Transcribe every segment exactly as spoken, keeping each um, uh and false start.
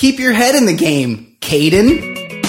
Keep your head in the game, Caden.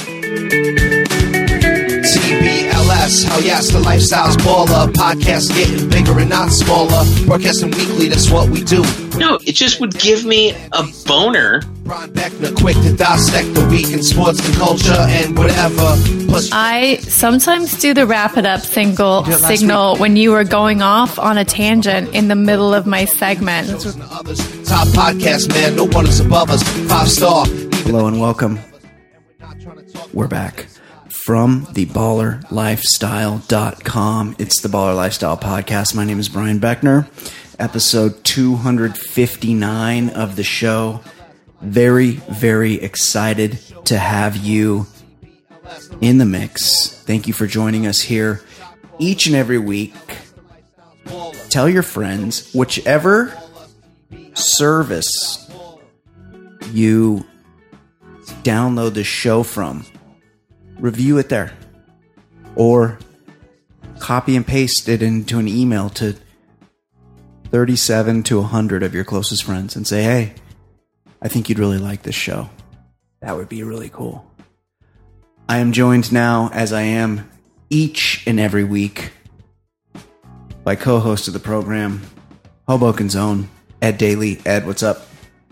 T B L S, hell yes, the lifestyle's baller. Podcast getting bigger and not smaller. Broadcasting weekly, that's what we do. No, it just would give me a boner. Ron Beckner, quick to dissect the week in sports and culture and whatever. Plus, I sometimes do the wrap it up single did it last signal when you were going off on a tangent in the middle of my segment. top podcast, man, no one is above us. Five star. Hello and welcome. We're back from the baller lifestyle dot com. It's the Baller Lifestyle Podcast. My name is Brian Beckner. Episode two fifty-nine of the show. Very, very excited to have you in the mix. Thank you for joining us here each and every week. Tell your friends, whichever service you download the show from, review it there. Or copy and paste it into an email to thirty-seven to one hundred of your closest friends and say, hey, I think you'd really like this show. That would be really cool. I am joined now, as I am each and every week, by co-host of the program, Hoboken's own, Ed Daly. Ed, what's up?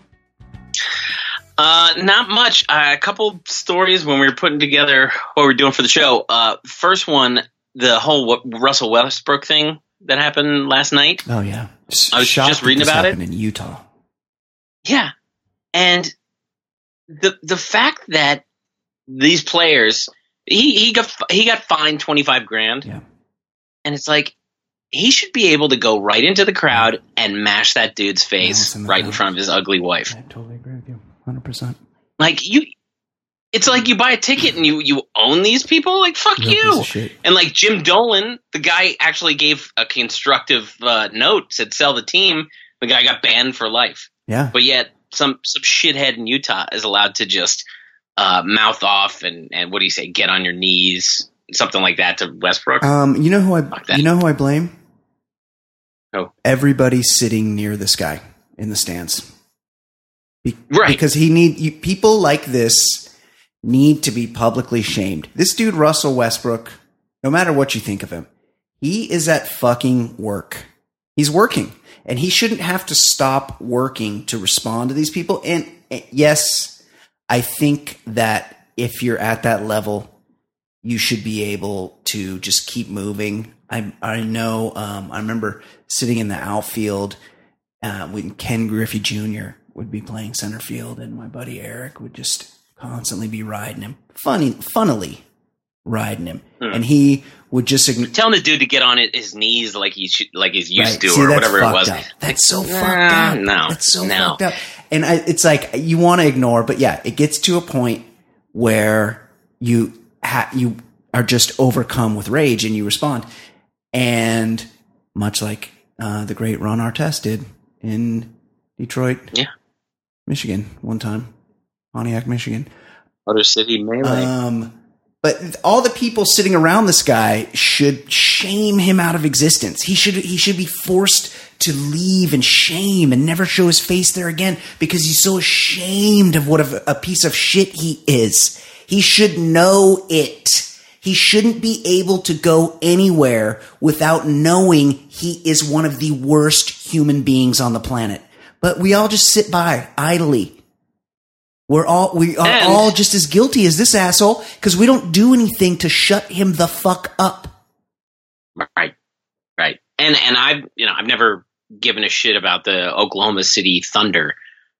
Uh, not much. Uh, a couple stories when we were putting together what we were doing for the show. Uh, first one, the whole what, Russell Westbrook thing that happened last night. Oh, yeah. I was Shocked just reading that this about it. happened in Utah. Yeah. And the the fact that these players, he, he got he got fined twenty-five grand. Yeah. And it's like, he should be able to go right into the crowd and mash that dude's face in right crowd. in front of his ugly wife. I totally agree with you. one hundred percent. Like, you, it's like you buy a ticket and you, you own these people. Like, fuck You're a piece you. of shit. And like Jim Dolan, the guy actually gave a constructive uh, note, said sell the team. The guy got banned for life. Yeah. But yet some some shithead in Utah is allowed to just uh, mouth off and, and what do you say, get on your knees, something like that to Westbrook. Um, you know who I Fuck that. you know who I blame? Who? Everybody sitting near this guy in the stands. Be- Right. Because he need you, people like this need to be publicly shamed. This dude Russell Westbrook, no matter what you think of him, he is at fucking work. He's working, and he shouldn't have to stop working to respond to these people. And uh, yes, I think that if you're at that level, you should be able to just keep moving. I I know. Um, I remember sitting in the outfield uh, when Ken Griffey Junior would be playing center field, and my buddy Eric would just constantly be riding him, funny, funnily riding him, Hmm. and he would just ign- Telling the dude to get on it, his knees like he should, like he's used Right. to, See, or that's whatever it fucked was. up. That's so Nah, fucked up. no, that's so no. fucked up. And I, it's like you want to ignore, but yeah, it gets to a point where you ha- you are just overcome with rage and you respond. And much like uh, the great Ron Artest did in Detroit, Yeah. Michigan, one time, Pontiac, Michigan. Motor City Melee. Um, but all the people sitting around this guy should shame him out of existence. He should he should be forced to leave in shame and never show his face there again because he's so ashamed of what a, a piece of shit he is. He should know it. He shouldn't be able to go anywhere without knowing he is one of the worst human beings on the planet. But we all just sit by idly. We're all we are And- all just as guilty as this asshole because we don't do anything to shut him the fuck up. Right, right. And and I've you know I've never given a shit about the Oklahoma City Thunder,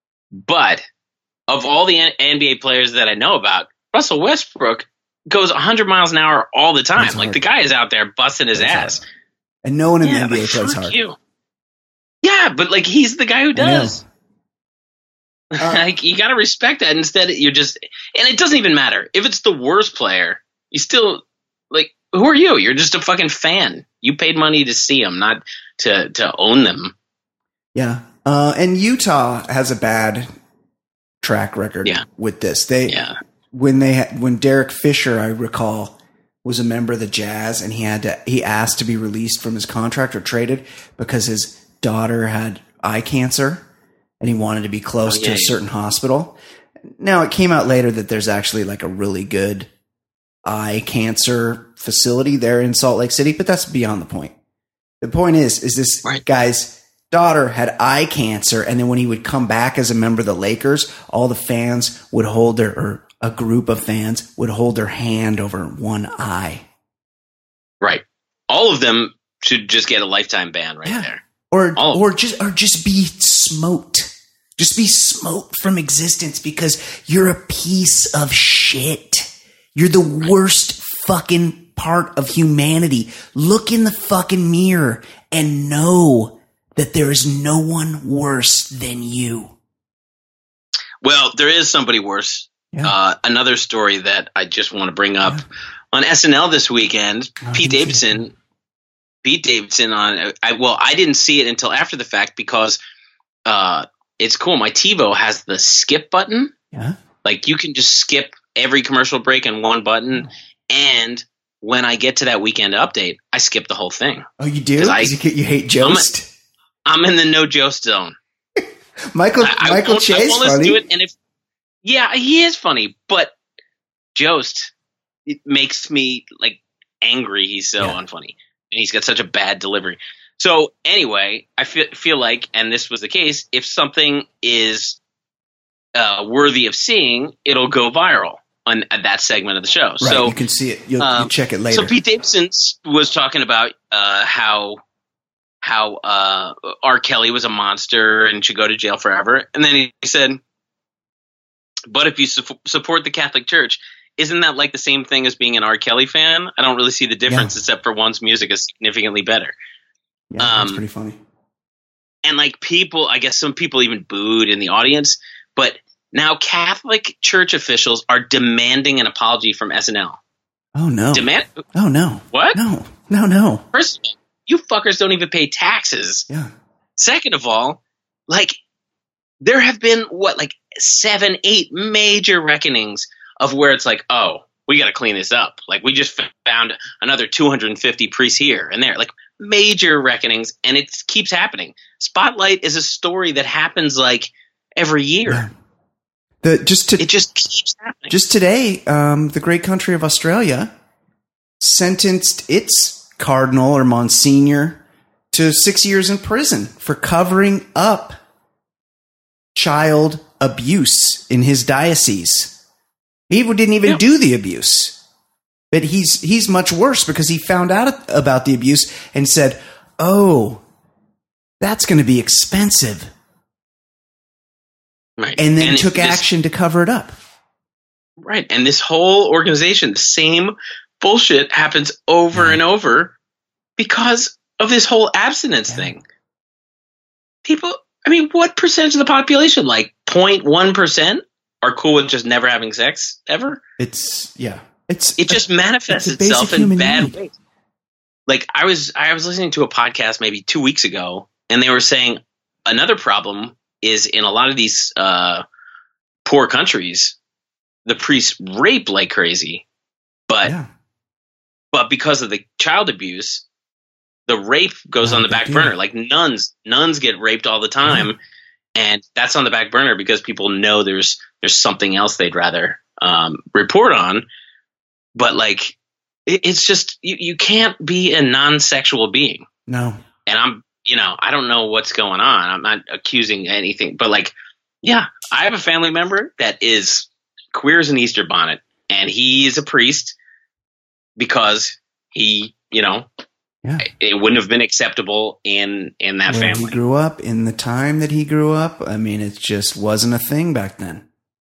but of all the N B A players that I know about, Russell Westbrook goes one hundred miles an hour all the time. That's Like hard. the guy is out there busting his That's ass. hard. And no one in Yeah, the N B A but plays fuck hard. you. Yeah, but like he's the guy who does. Uh, like you got to respect that. Instead, you're just, and it doesn't even matter if it's the worst player. You still like, who are you? You're just a fucking fan. You paid money to see them, not to to own them. Yeah. Uh, and Utah has a bad track record Yeah. with this. They Yeah. when they had, when Derek Fisher, I recall, was a member of the Jazz, and he had to he asked to be released from his contract or traded because his daughter had eye cancer, and he wanted to be close Oh, yeah, to a yeah. certain hospital. Now, it came out later that there's actually like a really good eye cancer facility there in Salt Lake City, but that's beyond the point. The point is, is this right. guy's daughter had eye cancer, and then when he would come back as a member of the Lakers, all the fans would hold their, or a group of fans would hold their hand over one eye. Right. All of them should just get a lifetime ban right yeah. there. Or or just or just be smoked. Just be smoked from existence because you're a piece of shit. You're the worst fucking part of humanity. Look in the fucking mirror and know that there is no one worse than you. Well, there is somebody worse. Yeah. Uh, another story that I just want to bring up yeah. on S N L this weekend. Oh, Pete Davidson, Pete Davidson on. I, well, I didn't see it until after the fact because uh, it's cool. My TiVo has the skip button. Yeah, like you can just skip every commercial break in one button. Oh. And when I get to that weekend update, I skip the whole thing. Oh, you do? I, you, you hate Jost? I'm, a, I'm in the no Jost zone. Michael I, Michael I Chase, I funny. Do it, and if yeah, he is funny, but Jost it makes me like angry. He's so yeah. unfunny, and he's got such a bad delivery. So anyway, I feel feel like, and this was the case, if something is uh, worthy of seeing, it'll go viral on uh, that segment of the show. Right, so you can see it. You'll, um, you'll check it later. So Pete Davidson was talking about uh, how. how uh, R. Kelly was a monster and should go to jail forever. And then he said, but if you su- support the Catholic Church, isn't that like the same thing as being an R. Kelly fan? I don't really see the difference yeah. except for one's music is significantly better. Yeah, that's um, pretty funny. And like people, I guess some people even booed in the audience, but now Catholic Church officials are demanding an apology from S N L. Oh, no. Demand? Oh, no. What? No, no, no. First of all, you fuckers don't even pay taxes. Yeah. Second of all, like there have been what, like seven, eight major reckonings of where it's like, oh, we got to clean this up. Like we just found another two hundred fifty priests here and there, like major reckonings, and it keeps happening. Spotlight is a story that happens like every year. Yeah. The just to, it just keeps happening. Just today, um, the great country of Australia sentenced its cardinal or monsignor to six years in prison for covering up child abuse in his diocese. He didn't even yeah. do the abuse, but he's he's much worse because he found out about the abuse and said, "Oh, that's going to be expensive," right. and then and took this, action to cover it up. Right, and this whole organization, the same bullshit happens over yeah. and over because of this whole abstinence yeah. thing. People, I mean, what percentage of the population, like zero point one percent, are cool with just never having sex ever? It's, yeah. It's It just a, manifests it's itself in bad need. ways. Like, I was, I was listening to a podcast maybe two weeks ago, and they were saying another problem is in a lot of these uh, poor countries, the priests rape like crazy. But yeah. But because of the child abuse, the rape goes oh, on the back burner. Like nuns, nuns get raped all the time, yeah. and that's on the back burner because people know there's there's something else they'd rather um, report on. But like, it, it's just you, you can't be a non-sexual being. No, and I'm you know I don't know what's going on. I'm not accusing anything, but like, yeah, I have a family member that is queer as an Easter bonnet, and he is a priest. Because he, you know, yeah. it wouldn't have been acceptable in, in that Where family. He grew up in the time that he grew up. I mean, it just wasn't a thing back then.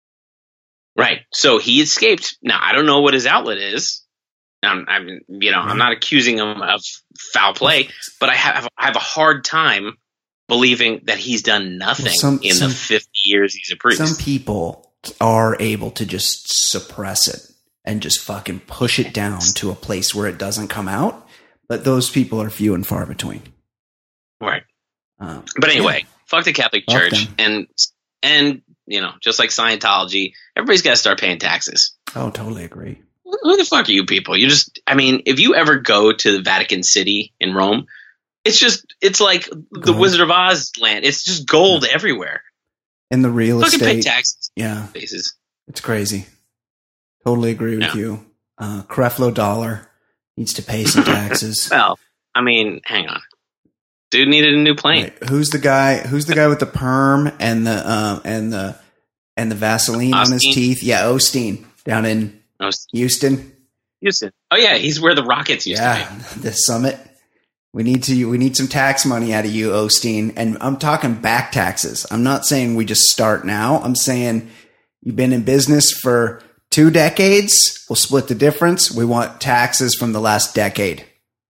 Right. So he escaped. Now, I don't know what his outlet is. I'm, I'm you know, right. I'm not accusing him of foul play, but I have I have a hard time believing that he's done nothing well, some, in some, the fifty years he's a priest. Some people are able to just suppress it and just fucking push it down to a place where it doesn't come out. But those people are few and far between. Right. Um, but anyway, yeah. fuck the Catholic Fuck Church. them. And, and you know, just like Scientology, everybody's got to start paying taxes. Oh, totally agree. Who the fuck are you people? You just, I mean, if you ever go to the Vatican City in Rome, it's just, it's like gold. The Wizard of Oz land. It's just gold yeah. everywhere. in the real Fucking pay estate. taxes. Yeah, Bases. it's crazy. Totally agree with Yeah. you. Uh, Creflo Dollar needs to pay some taxes. Well, I mean, hang on. Dude needed a new plane. Right. Who's the guy? Who's the guy with the perm and the um, and the and the Vaseline on his Osteen? teeth? Yeah, Osteen down in Oh, Houston. Houston. Oh yeah, he's where the Rockets used to Yeah, the summit. We need to. We need some tax money out of you, Osteen. And I'm talking back taxes. I'm not saying we just start now. I'm saying you've been in business for two decades. We'll split the difference. We want taxes from the last decade.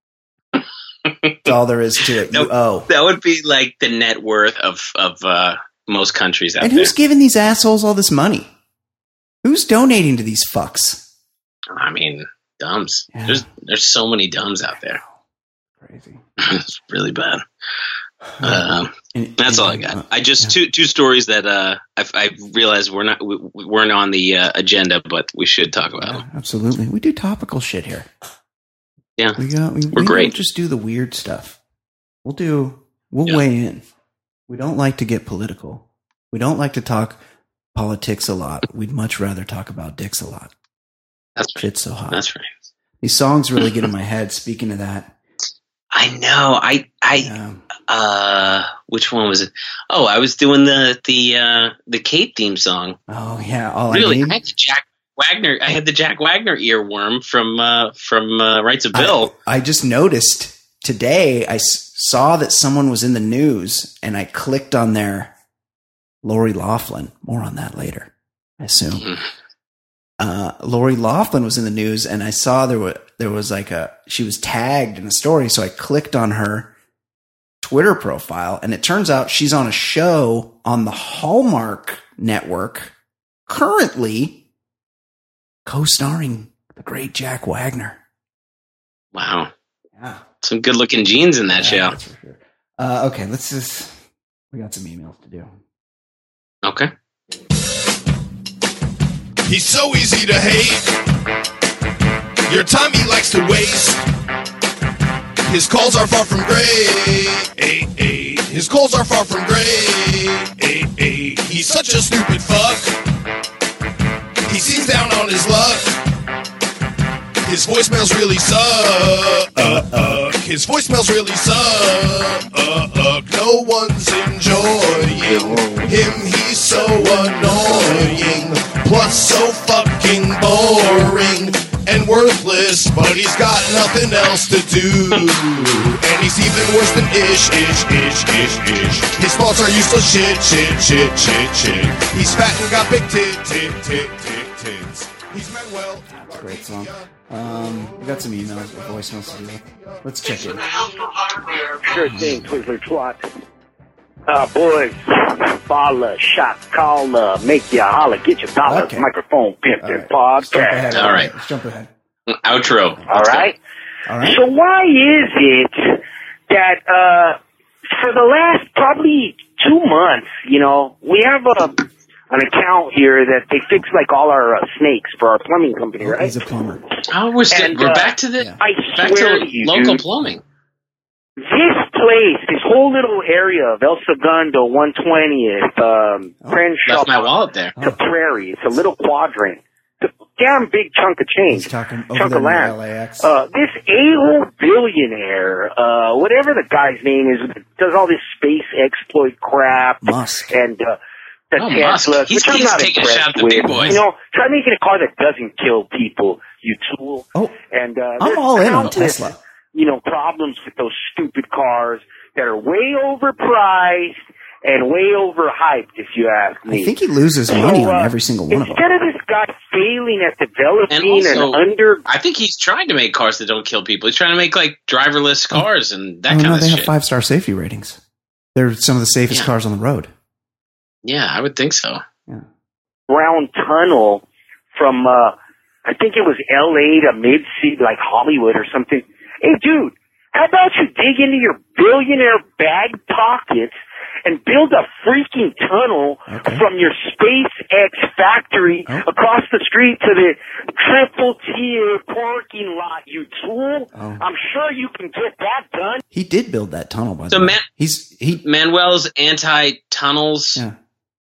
That's all there is to it. You No, owe. be. That would be like the net worth of of uh, most countries out And there. who's giving these assholes all this money? Who's donating to these fucks? I mean, dumbs. Yeah. There's there's so many dumbs out there. Crazy. It's really bad. Um, And- that's all I and, got. uh, I just yeah. two two stories that uh, I I realized we're not we, we weren't on the uh, agenda, but we should talk about Yeah, them. absolutely. We do topical shit here. Yeah, We got. We, We're we great. Don't just do the weird stuff. We'll do. We'll Yeah. weigh in. We don't like to get political. We don't like to talk politics a lot. We'd much rather talk about dicks a lot. that's right. Shit's so hot. That's right. These songs really get in my head. Speaking of that, I know. I I um, uh, which one was it? Oh, I was doing the the uh, the Kate theme song. oh yeah, all Really, I I need. had the Jack Wagner. I had the Jack Wagner earworm from uh, from uh, Rights of Bill. I, I just noticed today. I s- saw that someone was in the news, and I clicked on their Lori Loughlin. More on that later, I assume. Mhm. uh, Lori Loughlin was in the news, and I saw there was there was like a she was tagged in a story, so I clicked on her Twitter profile, and it turns out she's on a show on the Hallmark Network currently, co-starring the great Jack Wagner. Wow, Yeah, some good looking jeans in that Yeah, show. that's for sure. Uh, okay, let's just we got some emails to do. Okay. He's so easy to hate. Your time he likes to waste. His calls are far from great. His calls are far from great. He's such a stupid fuck. He seems down on his luck. His voicemails really suck. His voicemails really suck. No one's enjoying him. He's so annoying. Plus so fucking boring and worthless, but he's got nothing else to do. And he's even worse than ish, ish, ish, ish, ish. His thoughts are useless shit, shit, shit, shit, shit. He's fat and got big tit, tit, tit, tit, tits. He's Manuel. That's a great song. Um, we got some emails or voicemails to do. Let's check in. Sure thing, Twizzler Twat. Uh, boys, follow, shot, caller, make ya holler, get your dollars, Okay. microphone, pimp, All and right. Let's jump ahead. podcast. All right. Let's jump ahead. Outro. All right? All right. So why is it that, uh, for the last probably two months, you know, we have a, an account here that they fix like all our uh, snakes for our plumbing company, right? He's a plumber. Oh, we're still, And, we're uh, back to the yeah. I back swear to to you, local dude, plumbing. this place, this whole little area of El Segundo, one twentieth, um, Oh, Crenshaw, Left my wallet there. to Prairie. It's a little quadrant. It's a damn big chunk of change. He's talking over chunk there of in land. L A X. Uh, this a-hole billionaire, uh, whatever the guy's name is, does all this space exploit crap Musk. and, uh, the Oh, Musk. Teslas, He's- which I'm he's not taking a impressed shot at the with. big boys. You know, try making a car that doesn't kill people, you tool. Oh, And, uh, I'm there's all in on countless, Tesla. you know, problems with those stupid cars that are way overpriced and way overhyped, if you ask me. I think he loses So, money on uh, every single one of them. Instead of this guy failing at And developing an also, under I think he's trying to make cars that don't kill people. He's trying to make like driverless cars and that Oh, kind no, of they shit. have five star safety ratings. They're some of the safest Yeah. cars on the road. Yeah, I would think so. round tunnel from, uh, I think it was L A to mid-city, like Hollywood or something. Hey, dude, how about you dig into your billionaire bag pockets and build a freaking tunnel Okay. from your SpaceX factory Oh. across the street to the triple tier parking lot, you tool? Oh. I'm sure you can get that done. He did build that tunnel, by the So way. Man- He's he. Manuel's anti tunnels Yeah.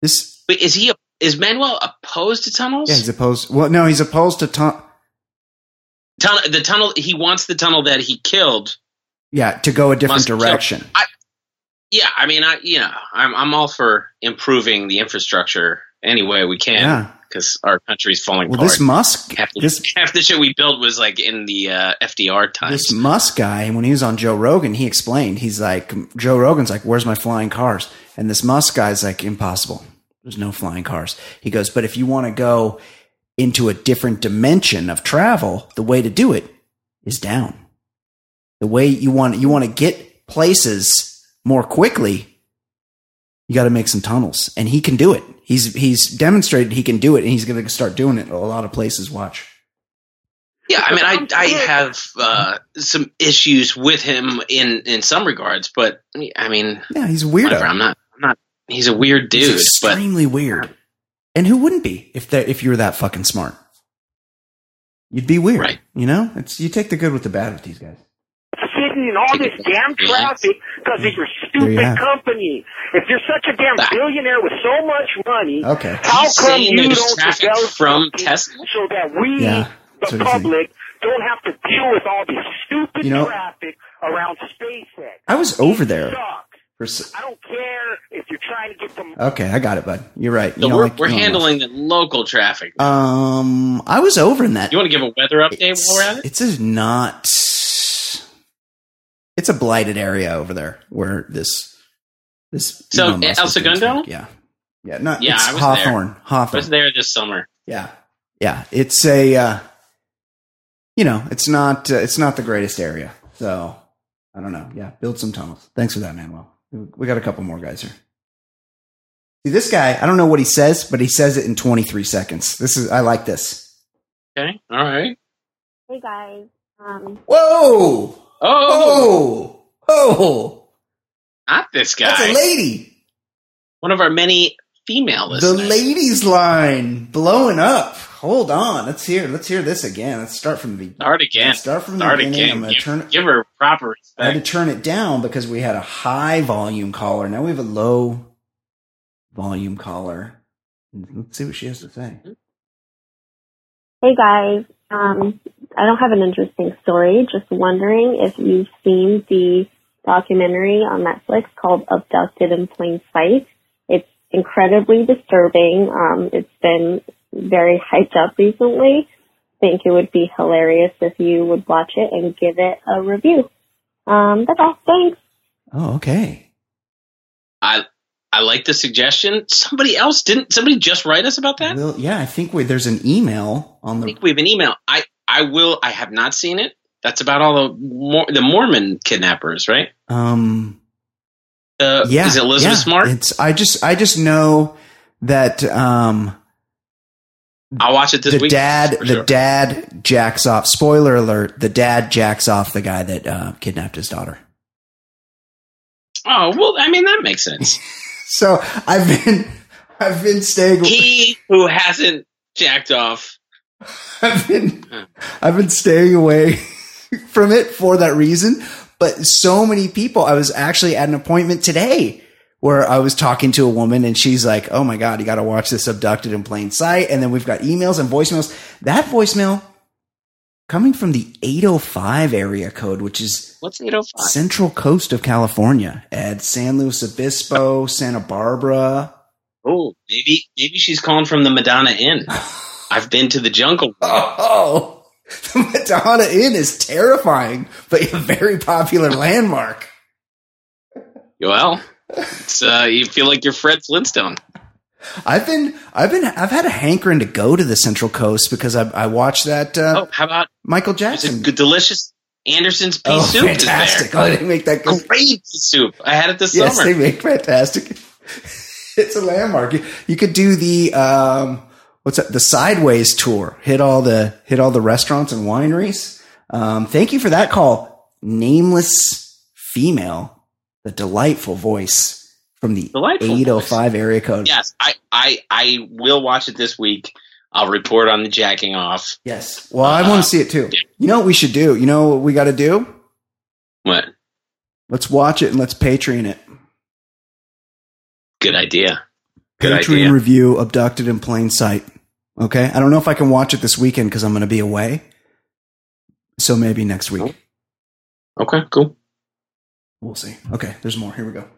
This Wait, is he is Manuel opposed to tunnels? yeah, he's opposed. Well, no, he's opposed to tun- Tunnel, the tunnel. He wants the tunnel that he killed. Yeah, to go a different Must kill. direction. I, yeah, I mean, I you know, I'm I'm all for improving the infrastructure any way we can. Yeah. Because our country's falling Well, apart. this Musk, half the, this half the shit we built was like in the uh, F D R times. this Musk guy, when he was on Joe Rogan, he explained. He's like, Joe Rogan's like, "Where's my flying cars?" And this Musk guy's like, "Impossible. There's no flying cars." He goes, "But if you want to go into a different dimension of travel, the way to do it is down. The way you want you want to get places more quickly, you got to make some tunnels, and he can do it. He's he's demonstrated he can do it, and he's going to start doing it in a lot of places. Watch." Yeah, I mean, I I have uh, some issues with him in, in some regards, but I mean, Yeah, he's a weirdo. whatever, I'm not. I'm not. He's a weird dude, He's extremely weird. And who wouldn't be if they if you were that fucking smart? You'd be weird, Right. You know, it's you take the good with the bad with these guys. Sitting in all this damn traffic because of your There you stupid have it. company. If you're such a damn billionaire with so much money, Okay. how He's come saying you there's don't traffic develop from something Tesla? so that we, Yeah, that's the what he's saying. public, don't have to deal with all this stupid You know- traffic around SpaceX? I was over there. Sucks. For, s- I don't care if you're trying to get some. okay, I got it, bud. You're right. You So don't we're like- we're you don't handling the local traffic. like- Um, I was over in that. You want to give a weather update It's, while we're at it? it's a not. It's a blighted area over there where this this. So, Elon Musk El is doing Segundo? stuff. Yeah, yeah. Not. Yeah, it's I was Hawthorne. I Hawthorne. was there this summer. Yeah, yeah. It's a, uh, you know, it's not, uh, it's not the greatest area. So I don't know. Yeah, build some tunnels. Thanks for that, Manuel. We got a couple more guys here. See, this guy, I don't know what he says, but he says it in twenty-three seconds. This is, I like this. Okay, all right. Hey guys, um, Whoa! Oh, Whoa! Whoa! not this guy. That's a lady. One of our many female The listeners. ladies line blowing up. Hold on. Let's hear. Let's hear this again. Let's start from the beginning. Start again. Let's start from the Start beginning. again. I'm gonna Give, turn it. give her proper I had to respect. turn it down because we had a high volume caller. Now we have a low volume caller. Let's see what she has to say. hey guys, um, I don't have an interesting story. Just wondering if you've seen the documentary on Netflix called Abducted in Plain Sight. It's incredibly disturbing. Um, it's been very hyped up recently. Think it would be hilarious if you would watch it and give it a review. Um, that's all. Thanks. Oh, okay. I I like the suggestion. Somebody else didn't. Somebody just write us about that. Well, yeah, I think we, there's an email on I the. think we have an email. I I will. I have not seen it. That's about all the Mor- the Mormon kidnappers, right? Um. Uh, Yeah, is it Elizabeth yeah. Smart? It's. I just. I just know that. Um. I'll watch it this the week. dad. for The sure. dad jacks off. Spoiler alert: the dad jacks off the guy that uh, kidnapped his daughter. Oh well, I mean that makes sense. So I've been. I've been staying. He who hasn't jacked off. I've been I've been staying away from it for that reason. But so many people, I was actually at an appointment today where I was talking to a woman and she's like, "Oh my God, you got to watch this Abducted in Plain Sight." And then we've got emails and voicemails. That voicemail coming from the eight oh five area code, which is What's eight oh five? Central Coast of California at San Luis Obispo, Santa Barbara. Oh, maybe maybe she's calling from the Madonna Inn. I've been to the jungle. Oh, the Madonna Inn is terrifying, but a very popular landmark. Well, it's, uh, you feel like you're Fred Flintstone. I've been, I've been, I've had a hankering to go to the Central Coast because I, I watched that uh, Oh, how about Michael it's a Jackson. good, delicious Anderson's pea Oh, soup fantastic! is there. Oh, they make that good. Great pea soup. I had it this Yes, summer. they make fantastic. It's a landmark. You, you could do the um, what's that? The Sideways tour. Hit all the hit all the restaurants and wineries. Um, thank you for that call, nameless female, the delightful voice from the Delightful eight oh five area code. Yes, I, I I will watch it this week. I'll report on the jacking off. Yes. Well, I want to see it too. You know what we should do? You know what we got to do? What? Let's watch it and let's Patreon it. Good idea. Good Patreon idea. review, Abducted in Plain Sight. Okay? I don't know if I can watch it this weekend because I'm going to be away. So maybe next week. Okay, cool. We'll see. Okay, there's more. Here we go.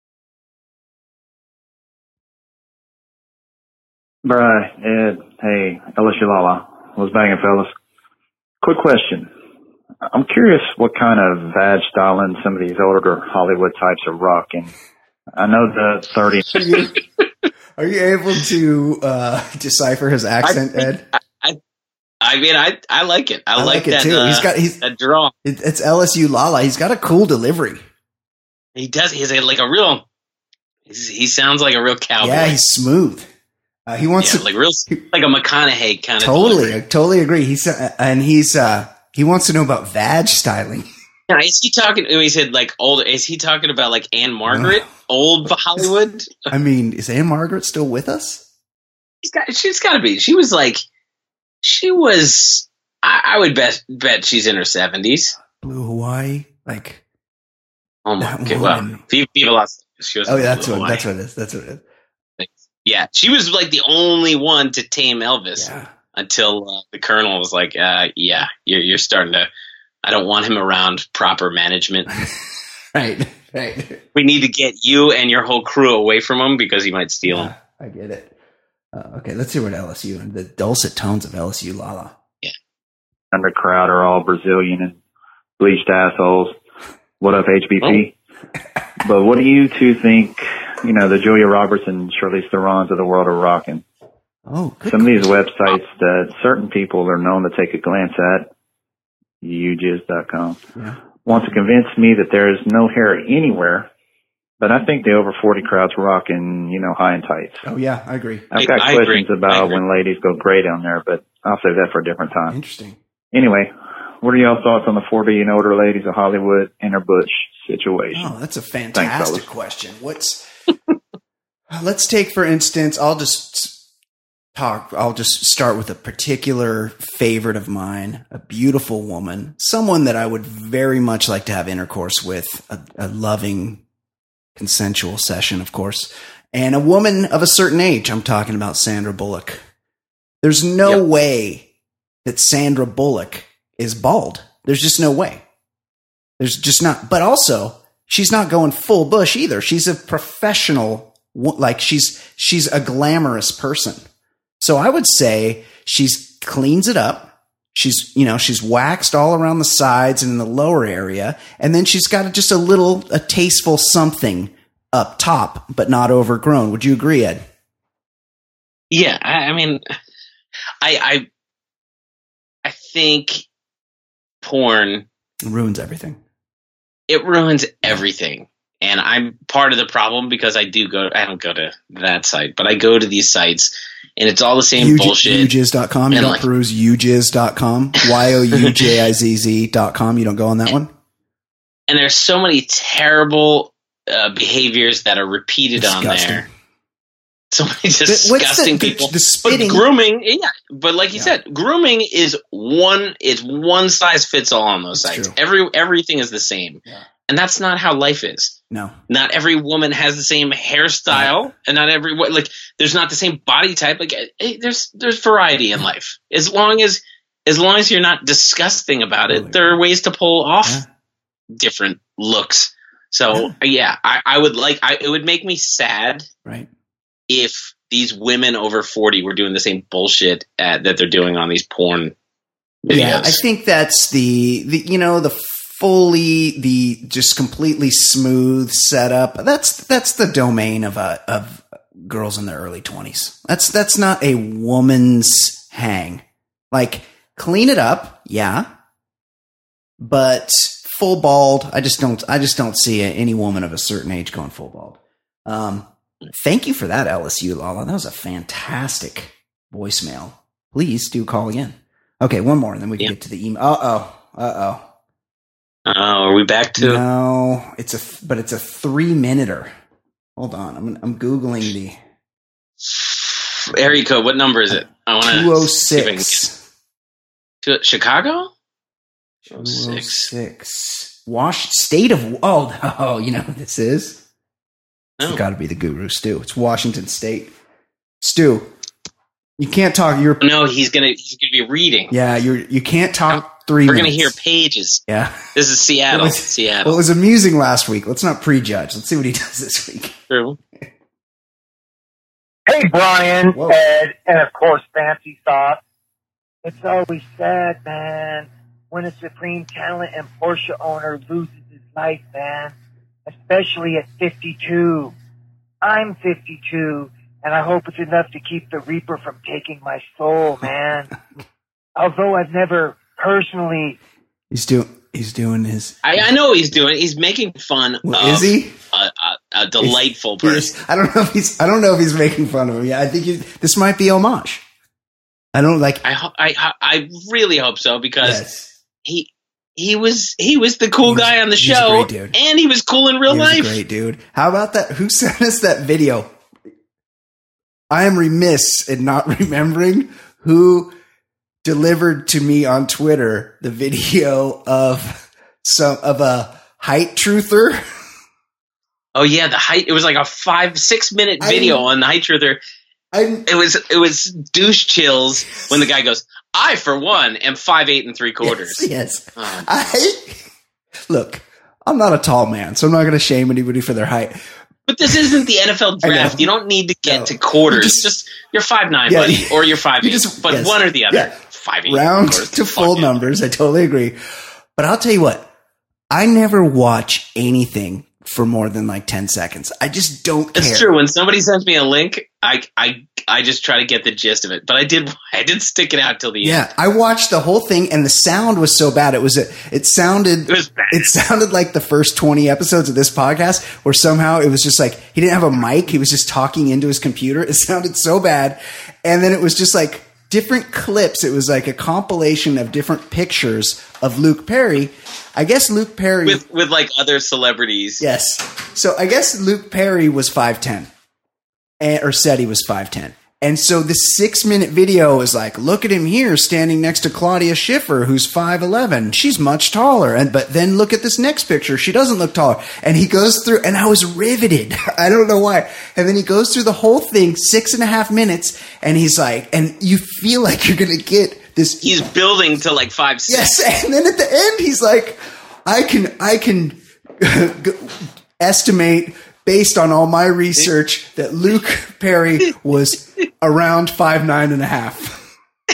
Bri, Ed, hey, Ellis Yalala. What's banging, fellas? Quick question. I'm curious what kind of vag styling some of these older Hollywood types are rocking. I know the thirty. Are you, are you able to uh, decipher his accent, I, Ed? I, I, I mean, I I like it. I, I like, like it that, too. Uh, he's got he's that draw. it, it's L S U Lala. He's got a cool delivery. He does. He's a, like a real. He's, he sounds like a real cowboy. Yeah, he's smooth. Uh, he wants yeah, to like real, like a McConaughey kind of. totally, delivery. I totally agree. He's uh, and he's uh, he wants to know about vag styling. Now, is he talking? When he said like old, is he talking about like Anne Margaret, old Hollywood? I mean, is Anne Margaret still with us? She's got. She's got to be. She was like. She was. I, I would bet bet she's in her seventies. Blue Hawaii, like. Oh my That god! Well, woman. Viva Las. She was. Oh, yeah, that's Blue what Hawaii. that's what it is. That's what it is. Yeah, she was like the only one to tame Elvis Yeah. until uh, the Colonel was like, uh, "Yeah, you're you're starting to. I don't want him around proper management. Right, right. We need to get you and your whole crew away from him because he might steal him." Yeah, I get it. Uh, okay, let's hear what L S U and the dulcet tones of L S U Lala. Under crowd are all Brazilian and bleached assholes. What up, H B P? But what do you two think, you know, the Julia Roberts and Charlize Therons of the world are rocking? Oh, good. Some of these websites that certain people are known to take a glance at, u jizz dot com, Yeah. want to convince me that there is no hair anywhere, but I think the over forty crowd's rocking, you know, high and tights. Oh, yeah, I agree. I've I- got I questions agree. I about agree. when ladies go gray down there, but I'll save that for a different time. Interesting. Anyway, what are y'all thoughts on the forty and older ladies of Hollywood and their butch situation? Oh, that's a Thanks, fantastic fellas. question. What's let's take for instance, I'll just talk I'll just start with a particular favorite of mine, a beautiful woman, someone that I would very much like to have intercourse with, a, a loving, consensual session, of course, and a woman of a certain age. I'm talking about Sandra Bullock. There's no Yep. way that Sandra Bullock is bald. There's just no way. There's just not. But also, she's not going full bush either. She's a professional, like she's she's a glamorous person. So I would say she's cleans it up. She's, you know, she's waxed all around the sides and in the lower area, and then she's got just a little, a tasteful something up top, but not overgrown. Would you agree, Ed? Yeah, I, I mean, I, I, I think porn It ruins everything. it ruins everything, and I'm part of the problem because I do go. I don't go to that site, but I go to these sites, and it's all the same bullshit. u jizz dot com. You And don't like- peruse u jizz dot com. Y O U J I Z Z dot com. You don't go on that one? And there's so many terrible uh, behaviors that are repeated on Disgusting. there. So many what's the- disgusting the- people. the spitting- But grooming, yeah. But like you Yeah. said, grooming is one. It's one size fits all on those That's sites. true. Every everything is the same, Yeah. and that's not how life is. No. Not every woman has the same hairstyle, and not every like. There's not the same body type. Like eh, there's there's variety in life. As long as as long as you're not disgusting about it, Totally. there are ways to pull off Yeah. different looks. So yeah, I, I would like. I, it would make me sad Right. if these women over forty were doing the same bullshit at, that they're doing on these porn videos. Yeah, I think that's the, the you know the fully the just completely smooth setup. That's that's the domain of a of girls in their early twenties. That's that's not a woman's hang. Like clean it up, yeah, but full bald. I just don't. I just don't see any woman of a certain age going full bald. Um, thank you for that, L S U Lala. That was a fantastic voicemail. Please do call again. Okay, one more, and then we can Yeah. get to the email. Uh oh. Uh oh. Oh, are we back to? No, it's a th- but it's a three minuter. Hold on, I'm I'm googling the Area code. What number is it? I want two oh six. to Chicago. two oh six. Wash state of oh oh you know what this is It's got to be the guru, Stu. It's Washington State. Stu, you can't talk. You're No, he's gonna he's gonna be reading. yeah. You're you can't talk three. We're minutes. gonna hear pages. Yeah, This is Seattle. It was- Seattle. well, it was amusing last week. Let's not prejudge. Let's see what he does this week. True. Hey, Brian, Whoa. Ed, and of course, Fancy Sauce. It's always sad, man, when a supreme talent and Porsche owner loses his life, man. Especially at fifty-two. I'm fifty-two, and I hope it's enough to keep the Reaper from taking my soul, man. Although I've never personally... He's doing. He's doing his. I, I know what he's doing. He's making fun Well, of is he? A, a, a delightful He person. is- I don't know if he's. I don't know if he's making fun of him. Yeah, I think he, this might be homage. I don't like. I, ho- I I really hope so because Yes, he he was he was the cool He was- guy on the he's a show, great dude. and he was cool in real he was life. a great dude. How about that? Who sent us that video? I am remiss in not remembering who delivered to me on Twitter the video of some of a height truther. Oh yeah, the height. It was like a five six minute I- video on the height truther. I It was it was douche chills when the guy goes, "I for one am five eight and three quarters." yes. yes. Um, I look. I'm not a tall man, so I'm not going to shame anybody for their height. But this isn't the N F L I know. draft. You don't need to get No. to quarters. You Just, just- you're five nine, Yeah, buddy, you- or you're five you eight. just- But yes. one or the other. Yeah. Five eight. Round quarters, to fuck full yeah. numbers. I totally agree. But I'll tell you what, I never watch anything for more than like ten seconds. I just don't care. It's true. When somebody sends me a link, I I I just try to get the gist of it. But I did I did stick it out till the end. Yeah, I watched the whole thing, and the sound was so bad. It was a, it sounded It was bad. it sounded like the first twenty episodes of this podcast, where somehow it was just like he didn't have a mic; he was just talking into his computer. It sounded so bad, and then it was just like different clips. It was like a compilation of different pictures of Luke Perry. I guess Luke Perry With with like other celebrities. Yes. So I guess Luke Perry was five ten, and, or said he was five ten. And so this six minute video is like, look at him here standing next to Claudia Schiffer, who's five eleven. She's much taller. And, but then look at this next picture. She doesn't look taller. And he goes through, and I was riveted. I don't know why. And then he goes through the whole thing, six and a half minutes. And he's like, and you feel like you're going to get this. He's building to like five six. Yes, and then at the end, he's like, "I can, I can estimate based on all my research that Luke Perry was around five nine and a half."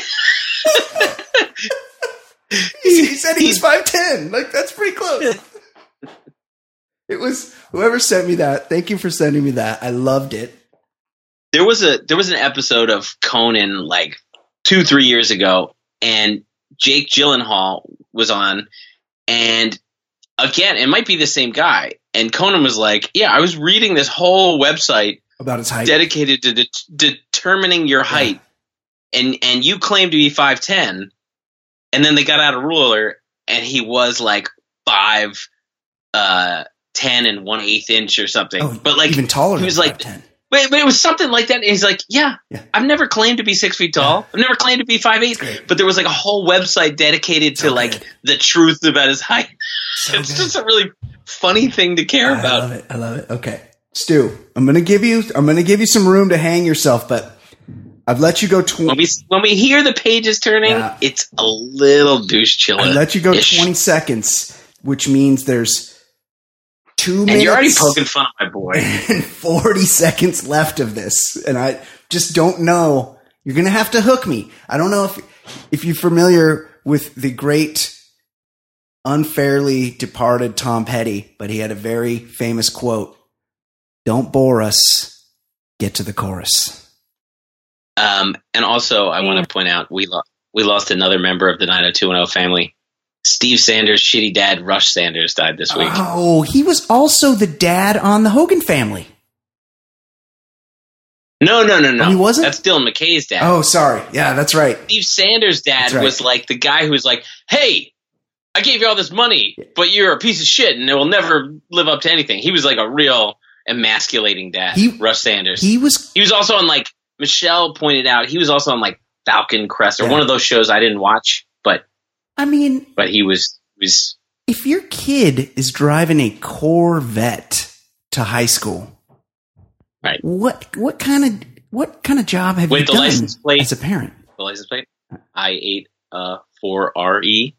he said he was five ten. Like that's pretty close. It was whoever sent me that. Thank you for sending me that. I loved it. There was a there was an episode of Conan like two three years ago, and Jake Gyllenhaal was on, and again, it might be the same guy. And Conan was like, "Yeah, I was reading this whole website About his height. dedicated to de- determining your height, and and you claim to be five ten, and then they got out a ruler, and he was like five, uh, ten and one eighth inch or something. Oh, but like even taller. he was than like, five ten. but, but it was something like that. And he's like, yeah, Yeah. I've never claimed to be six feet tall. I've never claimed to be five eight. great. But there was like a whole website dedicated to So like good. the truth about his height. So it's good. just a really funny thing to care I about. love it. I love it. Okay, Stu, I'm gonna give you. I'm gonna give you some room to hang yourself, but I've let you go. Tw- When we when we hear the pages turning, Yeah. it's a little douche chiller. I let you go twenty seconds, which means there's two And minutes you're already poking fun at my boy. and forty seconds left of this, and I just don't know. You're gonna have to hook me. I don't know if if you're familiar with the great unfairly departed Tom Petty, but he had a very famous quote: "Don't bore us. Get to the chorus." Um, and also, I want to point out we lo- we lost another member of the nine oh two one oh family. Steve Sanders' shitty dad, Rush Sanders, died this week. Oh, he was also the dad on the Hogan Family. No, no, no, no. Oh, he wasn't? That's Dylan McKay's dad. Oh, sorry. Yeah, that's right. Steve Sanders' dad That's right. was like the guy who was like, "Hey, I gave you all this money, but you're a piece of shit, and it will never live up to anything." He was like a real emasculating dad, He- Rush Sanders. He was He was also on, like, Michelle pointed out, he was also on like Falcon Crest or Yeah. one of those shows I didn't watch, but I mean, but he was was if your kid is driving a Corvette to high school, Right. What what kind of what kind of job have With you the done license plate. as a parent? The license plate. I ate a four R E.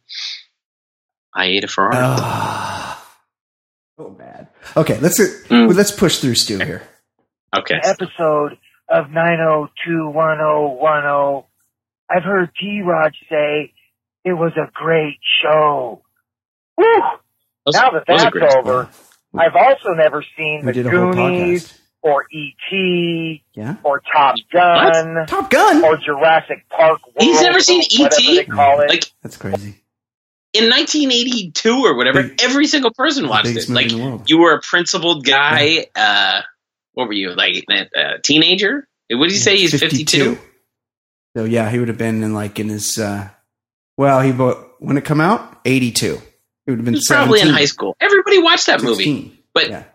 I ate a Ferrari. Oh, so bad. Okay, let's Mm. let's push through Stu here. Okay. Episode of nine oh two one oh one oh. I've heard T-Rod say it was a great show. Woo! Was- Now that was a that's great show. over, I've also never seen We The did a whole Goonies podcast. or E T Yeah. or Top Gun Top Gun. or Jurassic Park World. He's never seen or whatever E T? they call it. Like That's crazy. in nineteen eighty-two or whatever, Big- every single person watched biggest it. movie Like in the world. you were a principled guy. Uh, what were you like? A uh, teenager? What did he say? He's fifty-two. So yeah, he would have been in like in his. Uh, well, he bought when it come out eighty-two. He would have been He was probably in seventeen, high school. Everybody watched that movie. sixteen. But Yeah.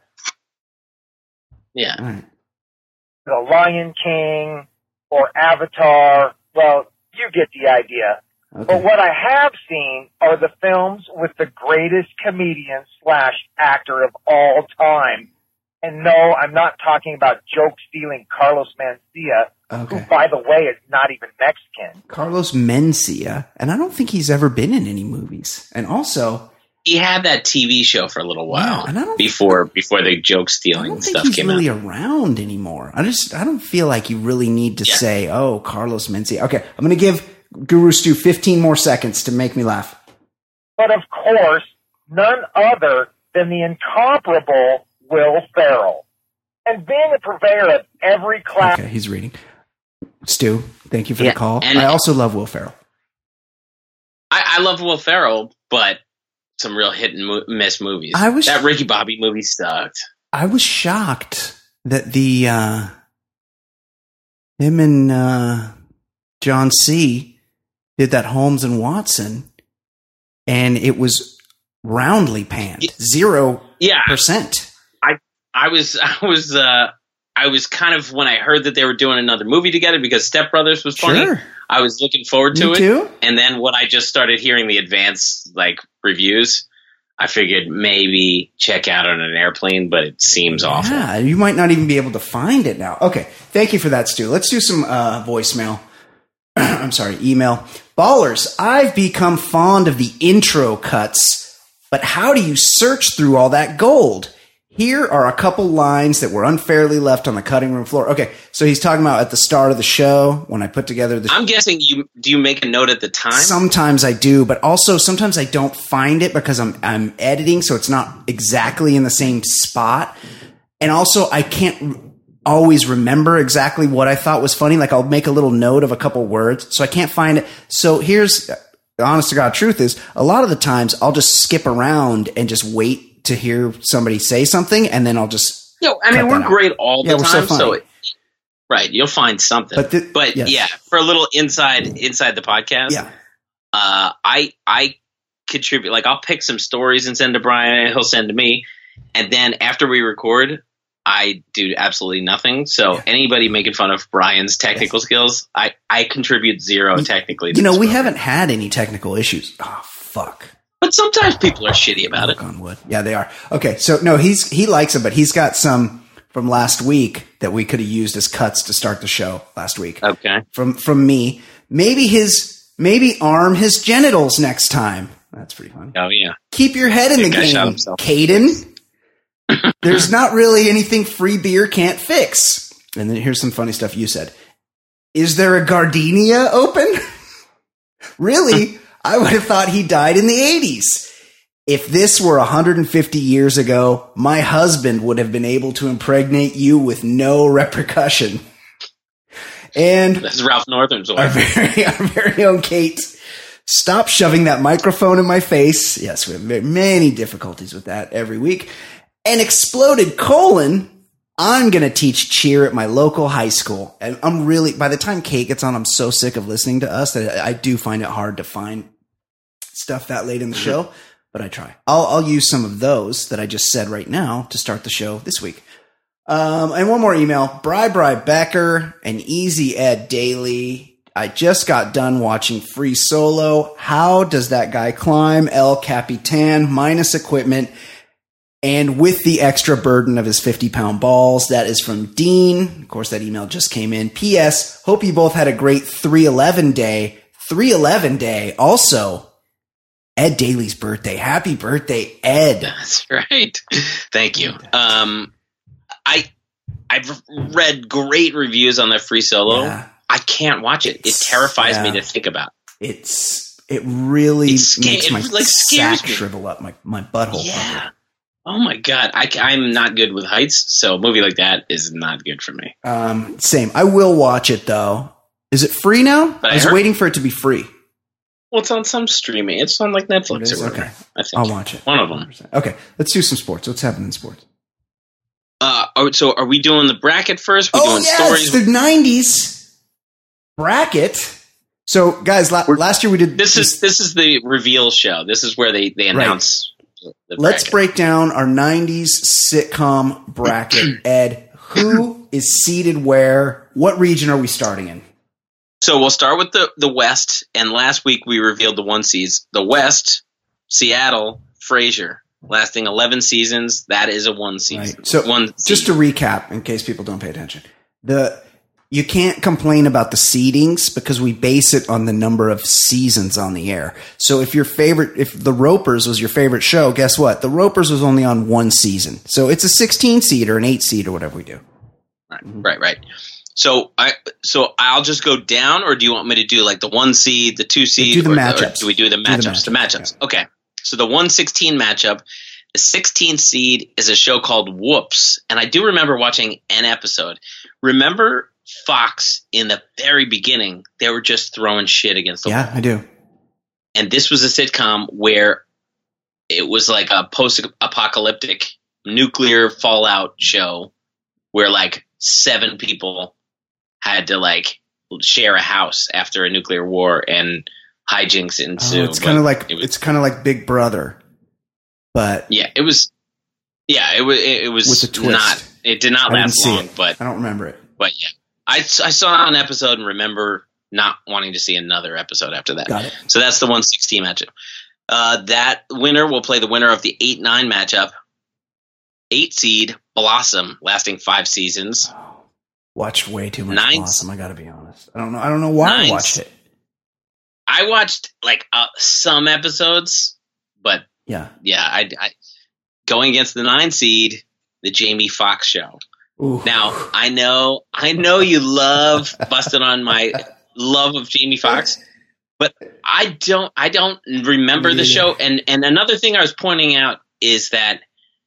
yeah. All right. The Lion King or Avatar. Well, you get the idea. But Okay. what I have seen are the films with the greatest comedian slash actor of all time. And no, I'm not talking about joke-stealing Carlos Mencia, Okay. who, by the way, is not even Mexican. Carlos Mencia, and I don't think he's ever been in any movies. And also, He had that T V show for a little while Yeah, and I don't- before before the joke I stealing don't think stuff he's came really out. around anymore. I just, I don't feel like you really need to Yeah. say, "Oh, Carlos Mencia." Okay, I'm going to give Guru Stu fifteen more seconds to make me laugh. But of course, none other than the incomparable Will Ferrell. And being a purveyor of every class. Okay, he's reading. Stu, thank you for Yeah, the call. and- I also love Will Ferrell. I, I love Will Ferrell, but some real hit and mo- miss movies. I was- that Ricky Bobby movie sucked. I was shocked that the uh, him and uh, John C. did that Holmes and Watson, and it was roundly panned, zero Yeah, percent. I was I was uh, I was kind of when I heard that they were doing another movie together because Step Brothers was funny. Sure, I was looking forward to me it. too. And then when I just started hearing the advanced like reviews, I figured maybe check out on an airplane, but it seems awful. Yeah, you might not even be able to find it now. Okay, thank you for that, Stu. Let's do some uh, voicemail. I'm sorry, email. Ballers, I've become fond of the intro cuts, but how do you search through all that gold? Here are a couple lines that were unfairly left on the cutting room floor. Okay, so he's talking about at the start of the show when I put together the. I'm guessing you do you make a note at the time? Sometimes I do, but also sometimes I don't find it because I'm I'm editing, so it's not exactly in the same spot. And also, I can't always remember exactly what I thought was funny. Like I'll make a little note of a couple words, so I can't find it. So here's the honest to God truth: is a lot of the times I'll just skip around and just wait to hear somebody say something, and then I'll just. Yo, I mean, cut we're that out. great all Yeah, the we're so time, so, funny. it, right, you'll find something. But the- but yes. yeah, for a little inside inside the podcast, Yeah. uh, I I contribute. Like I'll pick some stories and send to Brian, and he'll send to me, and then after we record, I do absolutely nothing. So Yeah. anybody making fun of Brian's technical skills, I I contribute zero technically. to You know, this we program. haven't had any technical issues. Oh fuck. But sometimes people are shitty about it. Knock on wood. Yeah, they are. Okay, so no, he's he likes it, but he's got some from last week that we could have used as cuts to start the show last week. Okay. From from me. Maybe his maybe arm his genitals next time. That's pretty funny. Oh yeah. Keep your head in the That guy shot game, himself. Caden. There's not really anything free beer can't fix. And then here's some funny stuff you said. Is there a gardenia open? Really? I would have thought he died in the eighties. If this were one hundred fifty years ago, my husband would have been able to impregnate you with no repercussion. And This is Ralph Northern's our wife. very, our very own Kate, stop shoving that microphone in my face. Yes, we have ma- many difficulties with that every week. And exploded colon, I'm going to teach cheer at my local high school. And I'm really, by the time Kate gets on, I'm so sick of listening to us that I do find it hard to find stuff that late in the show, but I try. I'll, I'll use some of those that I just said right now to start the show this week. Um, and one more email. Bri Bri Becker and Easy Ed Daily. I just got done watching Free Solo. How does that guy climb El Capitan minus equipment? and with the extra burden of his fifty pound balls. That is from Dean. Of course, that email just came in. P S. Hope you both had a great three eleven day. three eleven day. Also, Ed Daly's birthday. Happy birthday, Ed. That's right. Thank you. Um, I, I've read great reviews on the Free Solo. Yeah. I can't watch it. It terrifies yeah. me to think about. It's it really It's sca- makes it, my like, scares sack me. shrivel up, my, my butthole. Yeah. Oh my God. I, I'm not good with heights, so a movie like that is not good for me. Um, same. I will watch it though. Is it free now? But I I was heard- waiting for it to be free. Well, it's on some streaming. It's on like It Netflix is? or whatever. Okay. I think. I'll watch it. One of them. Okay, let's do some sports. What's happening in sports? Uh, oh, so are we doing the bracket first? We Oh doing yeah, stories? it's the nineties bracket. So guys, la- last year we did This is this is the reveal show. This is where they they announce. The Let's bracket. break down our nineties sitcom bracket. Ed, who is seated where? What region are we starting in? So we'll start with the the West. And last week we revealed the one seeds. The West, Seattle, Frasier, lasting eleven seasons. That is a one season. Right. So one just to recap, in case people don't pay attention, the you can't complain about the seedings because we base it on the number of seasons on the air. So if your favorite, if The Ropers was your favorite show, guess what? The Ropers was only on one season. So it's a sixteen seed or an eight seed or whatever we do. Right, right, right. So I so I'll just go down, or do you want me to do like the one seed, the two seed? Do the or, matchups. Or do we do the Do matchups? the The matchups, matchups. Okay. So the one sixteen matchup, the sixteenth seed is a show called Whoops, and I do remember watching an episode. Remember Fox in the very beginning? They were just throwing shit against the Yeah, wall. I do. And this was a sitcom where it was like a post-apocalyptic nuclear fallout show where like seven people had to like share a house after a nuclear war and hijinks ensue. Oh, it's kind of like it was, it's kind of like Big Brother, but yeah, it was. Yeah, it was. It, it was with a twist. not. It did not I didn't last see long, it. but I don't remember it. but yeah, I, I saw an episode and remember not wanting to see another episode after that. Got it. So that's the one sixteen matchup. Uh, that winner will play the winner of the eight nine matchup. Eight seed Blossom, lasting five seasons. Watched way too much Nine- Blossom. I got to be honest. I don't know. I don't know why Nine- I watched it. I watched like uh, some episodes, but Yeah. yeah, I, I going against the nine seed, the Jamie Foxx show. Ooh. Now I know, I know you love busting on my love of Jamie Foxx, but I don't, I don't remember the Neither. show. And and another thing I was pointing out is that